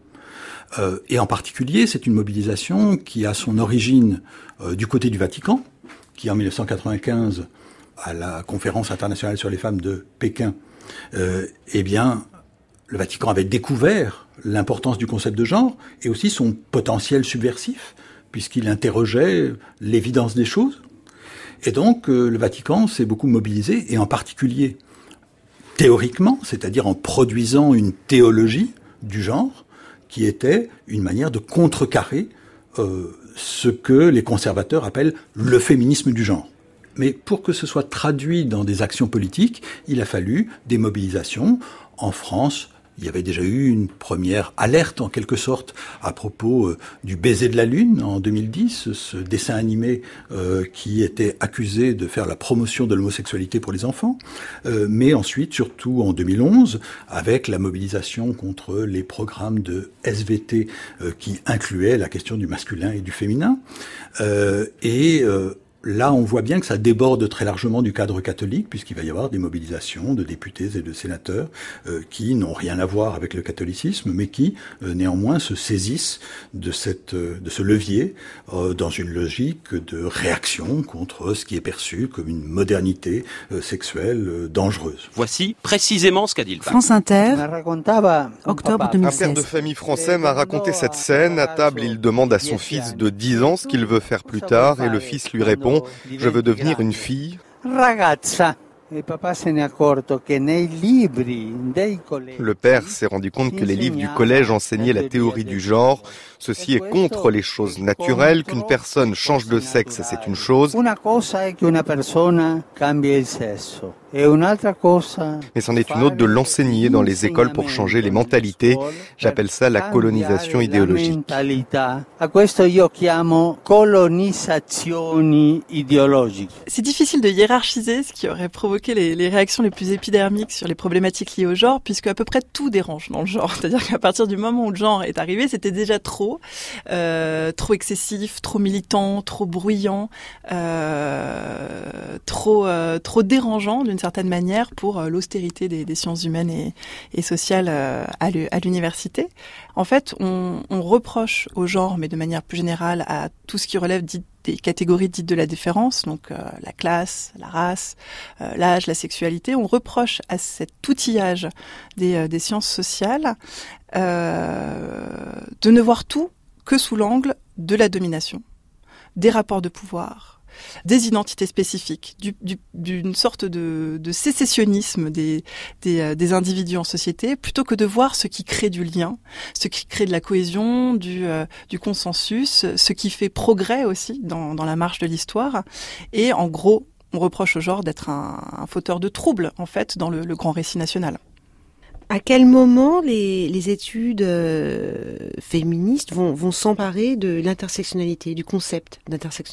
Euh, et en particulier, c'est une mobilisation qui a son origine euh, du côté du Vatican, qui en mille neuf cent quatre-vingt-quinze, à la conférence internationale sur les femmes de Pékin, euh, eh bien, le Vatican avait découvert l'importance du concept de genre et aussi son potentiel subversif, puisqu'il interrogeait l'évidence des choses. Et donc, euh, le Vatican s'est beaucoup mobilisé, et en particulier théoriquement, c'est-à-dire en produisant une théologie du genre, qui était une manière de contrecarrer euh, ce que les conservateurs appellent le féminisme du genre. Mais pour que ce soit traduit dans des actions politiques, il a fallu des mobilisations. En France, il y avait déjà eu une première alerte, en quelque sorte, à propos euh, du baiser de la Lune, en deux mille dix, ce dessin animé euh, qui était accusé de faire la promotion de l'homosexualité pour les enfants. Euh, mais ensuite, surtout en deux mille onze, avec la mobilisation contre les programmes de S V T euh, qui incluaient la question du masculin et du féminin. Euh, et... Euh, Là, on voit bien que ça déborde très largement du cadre catholique, puisqu'il va y avoir des mobilisations de députés et de sénateurs euh, qui n'ont rien à voir avec le catholicisme, mais qui, euh, néanmoins, se saisissent de, cette, euh, de ce levier euh, dans une logique de réaction contre ce qui est perçu comme une modernité euh, sexuelle euh, dangereuse. Voici précisément ce qu'a dit le pape. France Inter, octobre deux mille seize. Un père de famille français m'a raconté cette scène. À table, il demande à son fils de dix ans ce qu'il veut faire plus tard, et le fils lui répond: je veux devenir une fille. Le père s'est rendu compte que les livres du collège enseignaient la théorie du genre. Ceci est contre les choses naturelles. Qu'une personne change de sexe, c'est une chose. Mais c'en est une autre de l'enseigner dans les écoles pour changer les mentalités. J'appelle ça la colonisation idéologique. C'est difficile de hiérarchiser ce qui aurait provoqué les, les réactions les plus épidermiques sur les problématiques liées au genre, puisque à peu près tout dérange dans le genre. C'est-à-dire qu'à partir du moment où le genre est arrivé, c'était déjà trop, euh, trop excessif, trop militant, trop bruyant, euh, trop, euh, trop dérangeant d'une certaine manière pour euh, l'austérité des, des sciences humaines et, et sociales euh, à, à l'université. En fait, on, on reproche au genre, mais de manière plus générale, à tout ce qui relève dit, des catégories dites de la différence, donc euh, la classe, la race, euh, l'âge, la sexualité. On reproche à cet outillage des, euh, des sciences sociales euh, de ne voir tout que sous l'angle de la domination, des rapports de pouvoir, des identités spécifiques, du, du, d'une sorte de, de sécessionnisme des, des, euh, des individus en société, plutôt que de voir ce qui crée du lien, ce qui crée de la cohésion, du, euh, du consensus, ce qui fait progrès aussi dans, dans la marche de l'histoire. Et en gros, on reproche au genre d'être un, un fauteur de troubles, en fait, dans le, le grand récit national. À quel moment les, les études euh, féministes vont, vont s'emparer de l'intersectionnalité, du concept d'intersectionnalité ?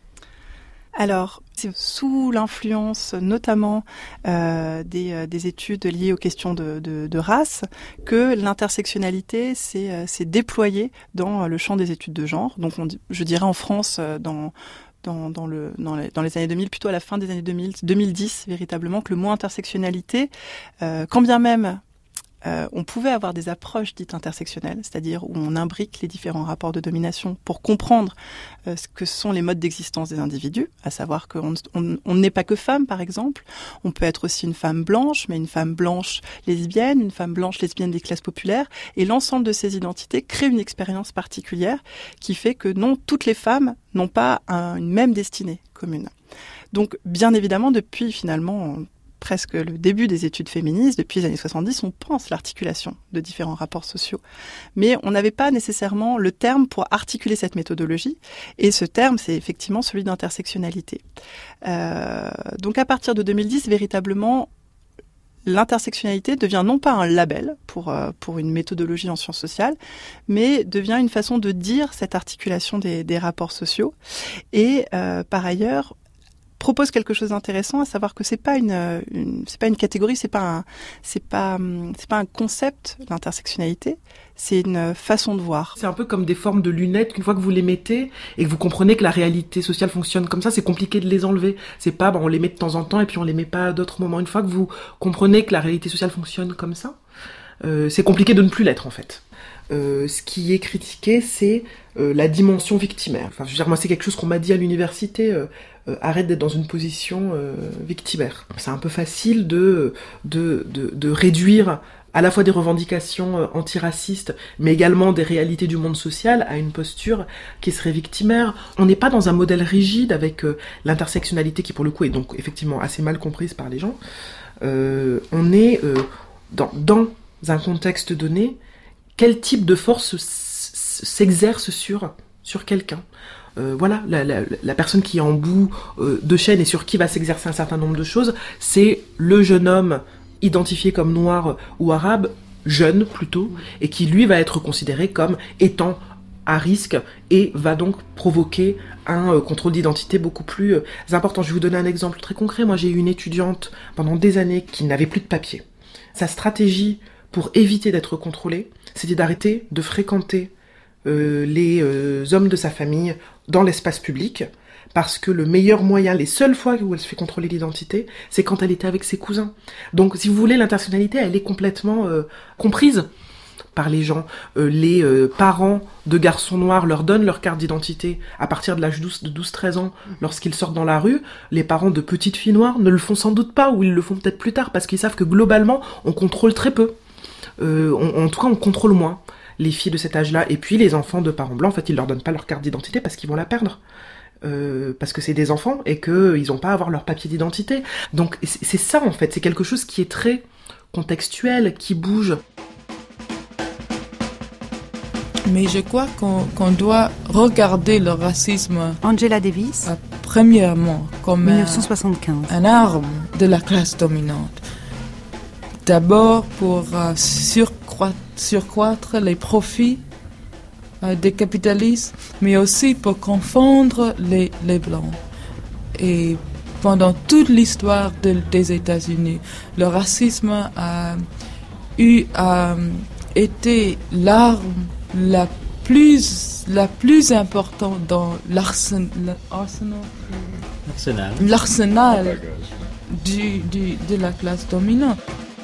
Alors, c'est sous l'influence notamment euh, des, euh, des études liées aux questions de, de, de race que l'intersectionnalité s'est, euh, s'est déployée dans le champ des études de genre. Donc, on, je dirais en France, euh, dans... Dans, dans, le, dans, les, dans les années deux mille, plutôt à la fin des années deux mille, deux mille dix, véritablement, que le mot intersectionnalité, euh, quand bien même euh, on pouvait avoir des approches dites intersectionnelles, c'est-à-dire où on imbrique les différents rapports de domination pour comprendre euh, ce que sont les modes d'existence des individus, à savoir qu'on on, on n'est pas que femme, par exemple. On peut être aussi une femme blanche, mais une femme blanche lesbienne, une femme blanche lesbienne des classes populaires, et l'ensemble de ces identités crée une expérience particulière qui fait que non, toutes les femmes n'ont pas un, une même destinée commune. Donc, bien évidemment, depuis finalement presque le début des études féministes, depuis les années soixante-dix, on pense l'articulation de différents rapports sociaux. Mais on n'avait pas nécessairement le terme pour articuler cette méthodologie, et ce terme, c'est effectivement celui d'intersectionnalité. Euh, donc à partir de deux mille dix, véritablement, l'intersectionnalité devient non pas un label pour, euh, pour une méthodologie en sciences sociales, mais devient une façon de dire cette articulation des, des rapports sociaux. Et euh, par ailleurs, propose quelque chose d'intéressant, à savoir que c'est pas une, une c'est pas une catégorie, c'est pas un, c'est pas, c'est pas un concept, l'intersectionnalité, c'est une façon de voir. C'est un peu comme des formes de lunettes qu'une fois que vous les mettez et que vous comprenez que la réalité sociale fonctionne comme ça, c'est compliqué de les enlever. C'est pas, bah, on les met de temps en temps et puis on les met pas à d'autres moments. Une fois que vous comprenez que la réalité sociale fonctionne comme ça, euh, c'est compliqué de ne plus l'être en fait. Euh, ce qui est critiqué, c'est euh, la dimension victimaire. Enfin, je veux dire, moi, c'est quelque chose qu'on m'a dit à l'université. Euh, euh, arrête d'être dans une position euh, victimaire. C'est un peu facile de de de, de réduire à la fois des revendications euh, antiracistes, mais également des réalités du monde social à une posture qui serait victimaire. On n'est pas dans un modèle rigide avec euh, l'intersectionnalité qui, pour le coup, est donc effectivement assez mal comprise par les gens. Euh, on est euh, dans dans un contexte donné. Quel type de force s'exerce sur, sur quelqu'un ? euh, Voilà, la, la, la personne qui est en bout euh, de chaîne et sur qui va s'exercer un certain nombre de choses, c'est le jeune homme identifié comme noir ou arabe, jeune plutôt, et qui lui va être considéré comme étant à risque et va donc provoquer un euh, contrôle d'identité beaucoup plus euh, important. Je vais vous donner un exemple très concret. Moi, j'ai eu une étudiante pendant des années qui n'avait plus de papier. Sa stratégie pour éviter d'être contrôlée, c'était d'arrêter de fréquenter euh, les euh, hommes de sa famille dans l'espace public, parce que le meilleur moyen, les seules fois où elle se fait contrôler l'identité, c'est quand elle était avec ses cousins. Donc, si vous voulez, l'intersectionnalité, elle est complètement euh, comprise par les gens. Euh, les euh, parents de garçons noirs leur donnent leur carte d'identité à partir de l'âge de douze treize ans lorsqu'ils sortent dans la rue. Les parents de petites filles noires ne le font sans doute pas, ou ils le font peut-être plus tard, parce qu'ils savent que globalement, on contrôle très peu. Euh, on, en tout cas, on contrôle moins les filles de cet âge-là. Et puis, les enfants de parents blancs, en fait, ils leur donnent pas leur carte d'identité parce qu'ils vont la perdre. Euh, parce que c'est des enfants et qu'ils n'ont pas à avoir leur papier d'identité. Donc, c'est, c'est ça, en fait. C'est quelque chose qui est très contextuel, qui bouge. Mais je crois qu'on, qu'on doit regarder le racisme... Angela Davis. Euh, premièrement, comme dix-neuf cent soixante-quinze. Un, un arme de la classe dominante. D'abord pour euh, surcroître, surcroître les profits euh, des capitalistes, mais aussi pour confondre les, les Blancs. Et pendant toute l'histoire de, des États-Unis, le racisme a eu, a été l'arme la plus, la plus importante dans l'arsenal, l'arsenal, l'arsenal du, du, de la classe dominante.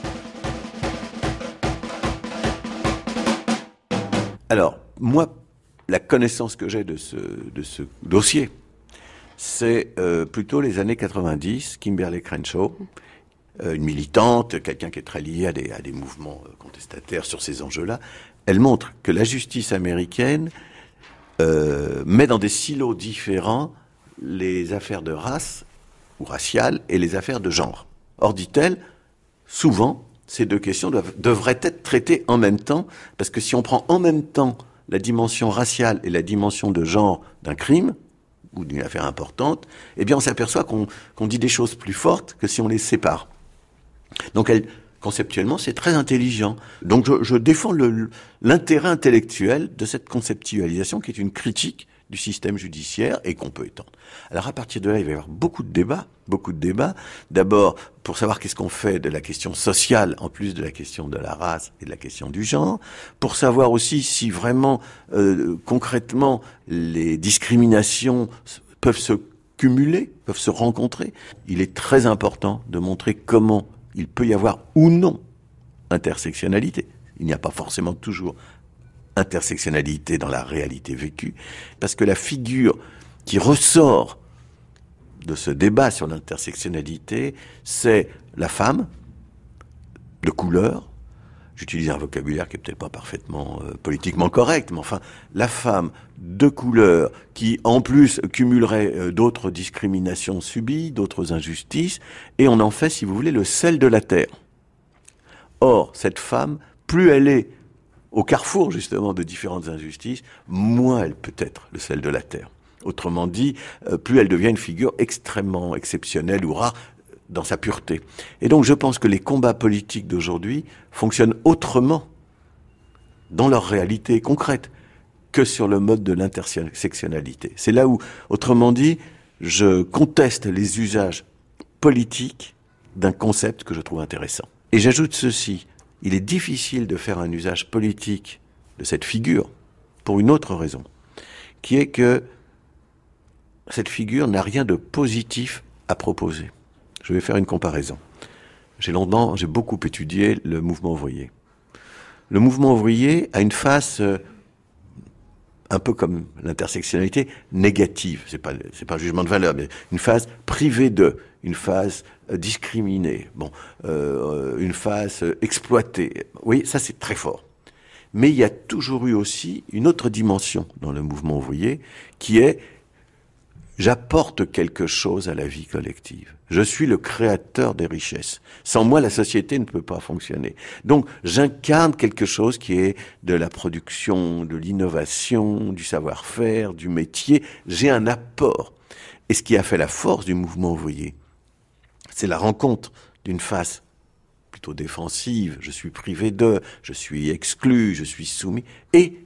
Alors, moi, la connaissance que j'ai de ce, de ce dossier, c'est euh, plutôt les années quatre-vingt-dix, Kimberlé Crenshaw, euh, une militante, quelqu'un qui est très lié à des, à des mouvements euh, contestataires sur ces enjeux-là. Elle montre que la justice américaine euh, met dans des silos différents les affaires de race ou raciales et les affaires de genre. Or, dit-elle, souvent, ces deux questions doivent, devraient être traitées en même temps, parce que si on prend en même temps la dimension raciale et la dimension de genre d'un crime, ou d'une affaire importante, eh bien on s'aperçoit qu'on, qu'on dit des choses plus fortes que si on les sépare. Donc elle, conceptuellement, c'est très intelligent. Donc je, je défends le, l'intérêt intellectuel de cette conceptualisation qui est une critique du système judiciaire et qu'on peut étendre. Alors à partir de là, il va y avoir beaucoup de débats, beaucoup de débats. D'abord, pour savoir qu'est-ce qu'on fait de la question sociale, en plus de la question de la race et de la question du genre, pour savoir aussi si vraiment, euh, concrètement, les discriminations peuvent se cumuler, peuvent se rencontrer. Il est très important de montrer comment il peut y avoir ou non intersectionnalité. Il n'y a pas forcément toujours intersectionnalité dans la réalité vécue, parce que la figure qui ressort de ce débat sur l'intersectionnalité, c'est la femme de couleur. J'utilise un vocabulaire qui est peut-être pas parfaitement euh, politiquement correct, mais enfin, la femme de couleur qui, en plus, cumulerait euh, d'autres discriminations subies, d'autres injustices, et on en fait, si vous voulez, le sel de la terre. Or, cette femme, plus elle est au carrefour, justement, de différentes injustices, moins elle peut être le sel de la terre. Autrement dit, euh, plus elle devient une figure extrêmement exceptionnelle ou rare dans sa pureté. Et donc, je pense que les combats politiques d'aujourd'hui fonctionnent autrement dans leur réalité concrète que sur le mode de l'intersectionnalité. C'est là où, autrement dit, je conteste les usages politiques d'un concept que je trouve intéressant. Et j'ajoute ceci. Il est difficile de faire un usage politique de cette figure pour une autre raison, qui est que cette figure n'a rien de positif à proposer. Je vais faire une comparaison. J'ai longtemps, j'ai beaucoup étudié le mouvement ouvrier. Le mouvement ouvrier a une face euh, un peu comme l'intersectionnalité négative. C'est pas, c'est pas un jugement de valeur, mais une phase privée de, une phase euh, discriminée, bon, euh, une phase euh, exploitée. Oui, ça c'est très fort. Mais il y a toujours eu aussi une autre dimension dans le mouvement ouvrier, qui est j'apporte quelque chose à la vie collective. Je suis le créateur des richesses. Sans moi, la société ne peut pas fonctionner. Donc, j'incarne quelque chose qui est de la production, de l'innovation, du savoir-faire, du métier. J'ai un apport. Et ce qui a fait la force du mouvement ouvrier, c'est la rencontre d'une face plutôt défensive. Je suis privé de, je suis exclu, je suis soumis. Et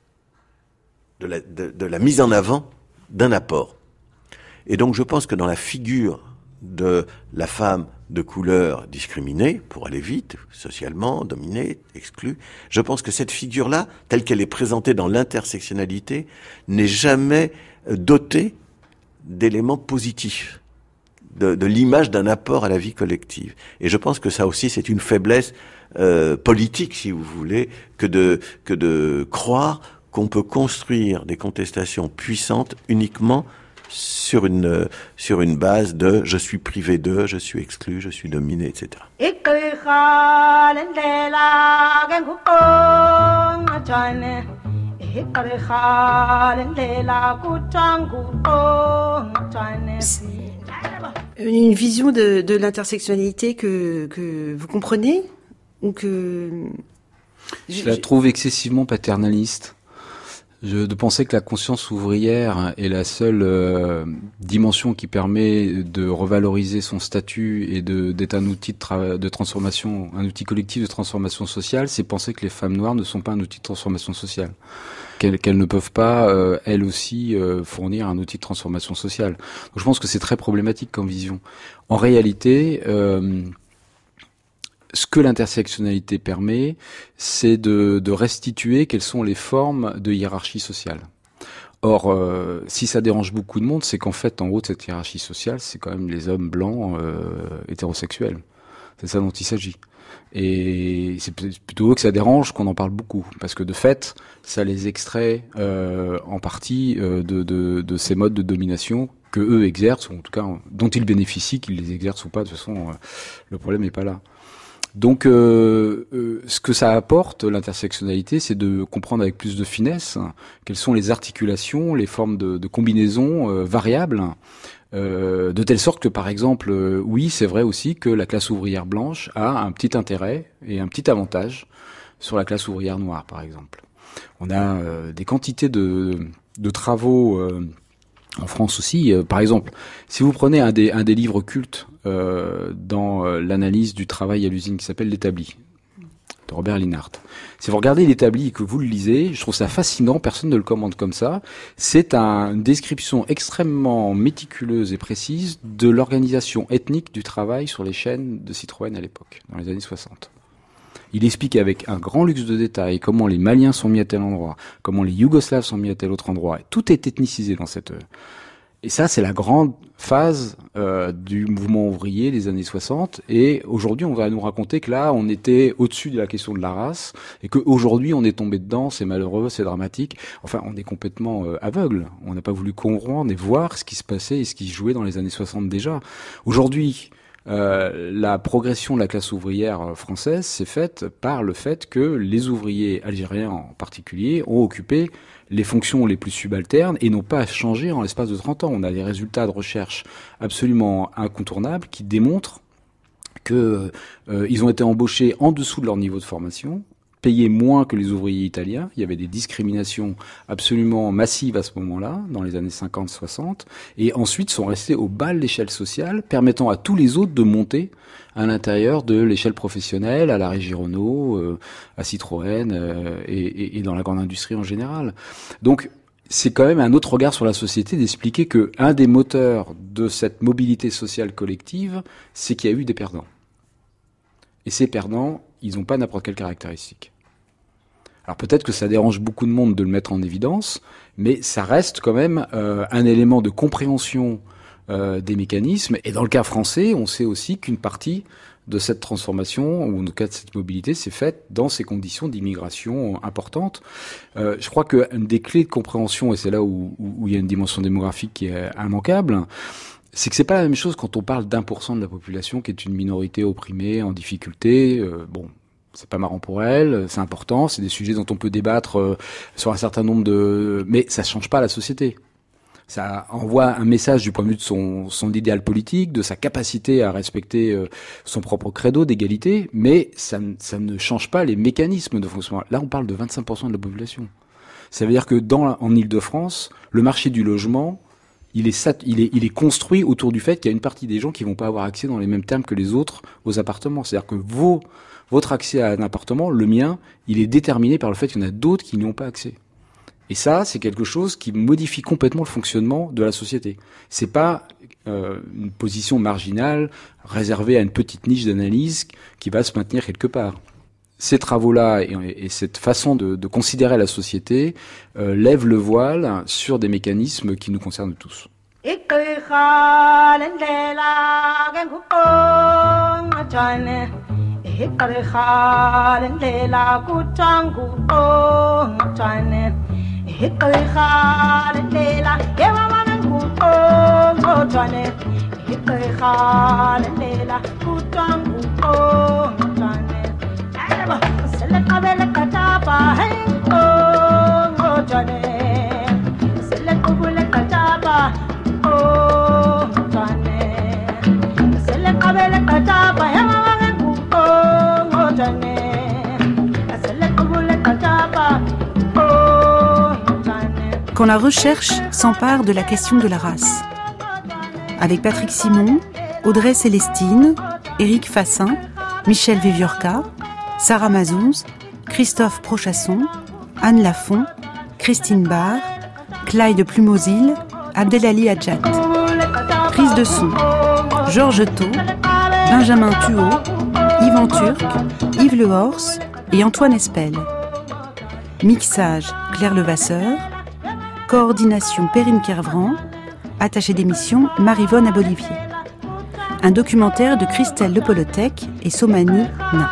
de la, de, de la mise en avant d'un apport. Et donc je pense que dans la figure de la femme de couleur discriminée, pour aller vite, socialement, dominée, exclue, je pense que cette figure-là, telle qu'elle est présentée dans l'intersectionnalité, n'est jamais dotée d'éléments positifs, de, de l'image d'un apport à la vie collective. Et je pense que ça aussi, c'est une faiblesse euh, politique, si vous voulez, que de, que de croire qu'on peut construire des contestations puissantes uniquement sur une, sur une base de « je suis privé de, je suis exclu, je suis dominé », et cetera. Une vision de, de l'intersectionnalité que, que vous comprenez ou que... Je, je la trouve excessivement paternaliste. Je, de penser que la conscience ouvrière est la seule euh, dimension qui permet de revaloriser son statut et de, d'être un outil de, tra- de transformation, un outil collectif de transformation sociale, c'est penser que les femmes noires ne sont pas un outil de transformation sociale, qu'elles, qu'elles ne peuvent pas, euh, elles aussi, euh, fournir un outil de transformation sociale. Donc je pense que c'est très problématique comme vision. En réalité, euh, ce que l'intersectionnalité permet, c'est de, de restituer quelles sont les formes de hiérarchie sociale. Or, euh, si ça dérange beaucoup de monde, c'est qu'en fait, en haut de cette hiérarchie sociale, c'est quand même les hommes blancs euh, hétérosexuels. C'est ça dont il s'agit. Et c'est plutôt eux que ça dérange qu'on en parle beaucoup, parce que de fait, ça les extrait euh, en partie euh, de, de, de ces modes de domination que eux exercent, ou en tout cas dont ils bénéficient, qu'ils les exercent ou pas. De toute façon, euh, le problème n'est pas là. Donc, euh, euh, ce que ça apporte, l'intersectionnalité, c'est de comprendre avec plus de finesse hein, quelles sont les articulations, les formes de, de combinaisons euh, variables, euh, de telle sorte que, par exemple, euh, oui, c'est vrai aussi que la classe ouvrière blanche a un petit intérêt et un petit avantage sur la classe ouvrière noire, par exemple. On a euh, des quantités de, de travaux euh, en France aussi. Euh, par exemple, si vous prenez un des, un des livres cultes euh, dans euh, l'analyse du travail à l'usine qui s'appelle L'Établi, de Robert Linhart. Si vous regardez L'Établi et que vous le lisez, je trouve ça fascinant, personne ne le commande comme ça. C'est un, une description extrêmement méticuleuse et précise de l'organisation ethnique du travail sur les chaînes de Citroën à l'époque, dans les années soixante. Il explique avec un grand luxe de détails comment les Maliens sont mis à tel endroit, comment les Yougoslaves sont mis à tel autre endroit. Tout est ethnicisé dans cette... Et ça, c'est la grande phase euh, du mouvement ouvrier des années soixante. Et aujourd'hui, on va nous raconter que là, on était au-dessus de la question de la race et qu'aujourd'hui, on est tombé dedans, c'est malheureux, c'est dramatique. Enfin, on est complètement euh, aveugle. On n'a pas voulu comprendre et voir ce qui se passait et ce qui se jouait dans les années soixante déjà. Aujourd'hui... Euh, la progression de la classe ouvrière française s'est faite par le fait que les ouvriers algériens en particulier ont occupé les fonctions les plus subalternes et n'ont pas changé en l'espace de trente ans. On a des résultats de recherche absolument incontournables qui démontrent que euh, ils ont été embauchés en dessous de leur niveau de formation, payés moins que les ouvriers italiens. Il y avait des discriminations absolument massives à ce moment-là, dans les années cinquante soixante, et ensuite sont restés au bas de l'échelle sociale, permettant à tous les autres de monter à l'intérieur de l'échelle professionnelle, à la Régie Renault, euh, à Citroën, euh, et, et, et dans la grande industrie en général. Donc, c'est quand même un autre regard sur la société d'expliquer que un des moteurs de cette mobilité sociale collective, c'est qu'il y a eu des perdants. Et ces perdants, ils n'ont pas n'importe quelle caractéristique. Alors peut-être que ça dérange beaucoup de monde de le mettre en évidence, mais ça reste quand même euh, un élément de compréhension euh, des mécanismes. Et dans le cas français, on sait aussi qu'une partie de cette transformation, ou en tout cas de cette mobilité, s'est faite dans ces conditions d'immigration importantes. Euh, je crois qu'une des clés de compréhension, et c'est là où, où, où il y a une dimension démographique qui est immanquable, c'est que c'est pas la même chose quand on parle d'un pour cent de la population qui est une minorité opprimée, en difficulté. Euh, bon, c'est pas marrant pour elle, c'est important, c'est des sujets dont on peut débattre euh, sur un certain nombre de... Mais ça change pas la société. Ça envoie un message du point de vue de son, son idéal politique, de sa capacité à respecter euh, son propre credo d'égalité, mais ça, ça ne change pas les mécanismes de fonctionnement. Là, on parle de vingt-cinq pour cent de la population. Ça veut dire que dans, en Île-de-France, le marché du logement... Il est, il, est, il est construit autour du fait qu'il y a une partie des gens qui vont pas avoir accès dans les mêmes termes que les autres aux appartements. C'est-à-dire que vos, votre accès à un appartement, le mien, il est déterminé par le fait qu'il y en a d'autres qui n'y ont pas accès. Et ça, c'est quelque chose qui modifie complètement le fonctionnement de la société. C'est pas euh, une position marginale réservée à une petite niche d'analyse qui va se maintenir quelque part. Ces travaux-là et, et cette façon de, de considérer la société euh, lèvent le voile sur des mécanismes qui nous concernent tous. Quand la recherche s'empare de la question de la race. Avec Patrick Simon, Audrey Célestine, Éric Fassin, Michel Viviorca, Sarah Mazouz, Christophe Prochasson, Anne Lafont, Christine Barr, Clyde Plumosil, Abdelali Hadjat. Prise de son, Georges Thau, Benjamin Thuot, Yvan Turc, Yves Lehors et Antoine Espel. Mixage, Claire Levasseur. Coordination, Perrine Kervran. Attachée d'émission, Maryvonne Abolivier. Un documentaire de Christelle Lepolotec et Somani Na.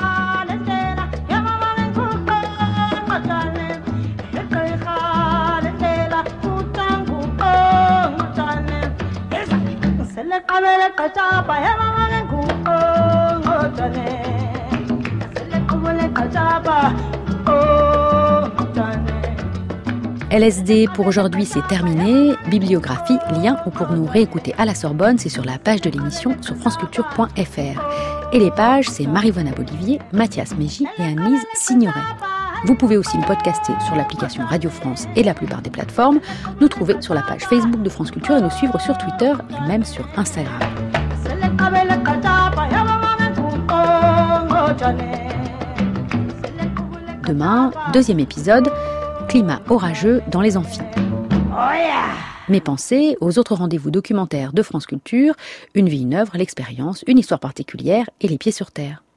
L S D pour aujourd'hui, c'est terminé. Bibliographie, lien ou pour nous réécouter à la Sorbonne, c'est sur la page de l'émission sur franceculture point f r. Et les pages, c'est Marivonna Bolivier, Mathias Mégy et Anne-Lise Signoret. Vous pouvez aussi nous podcaster sur l'application Radio France et la plupart des plateformes, nous trouver sur la page Facebook de France Culture et nous suivre sur Twitter et même sur Instagram. Demain, deuxième épisode, climat orageux dans les amphis. Mais pensez aux autres rendez-vous documentaires de France Culture, Une vie, une œuvre, l'expérience, une histoire particulière et les pieds sur terre.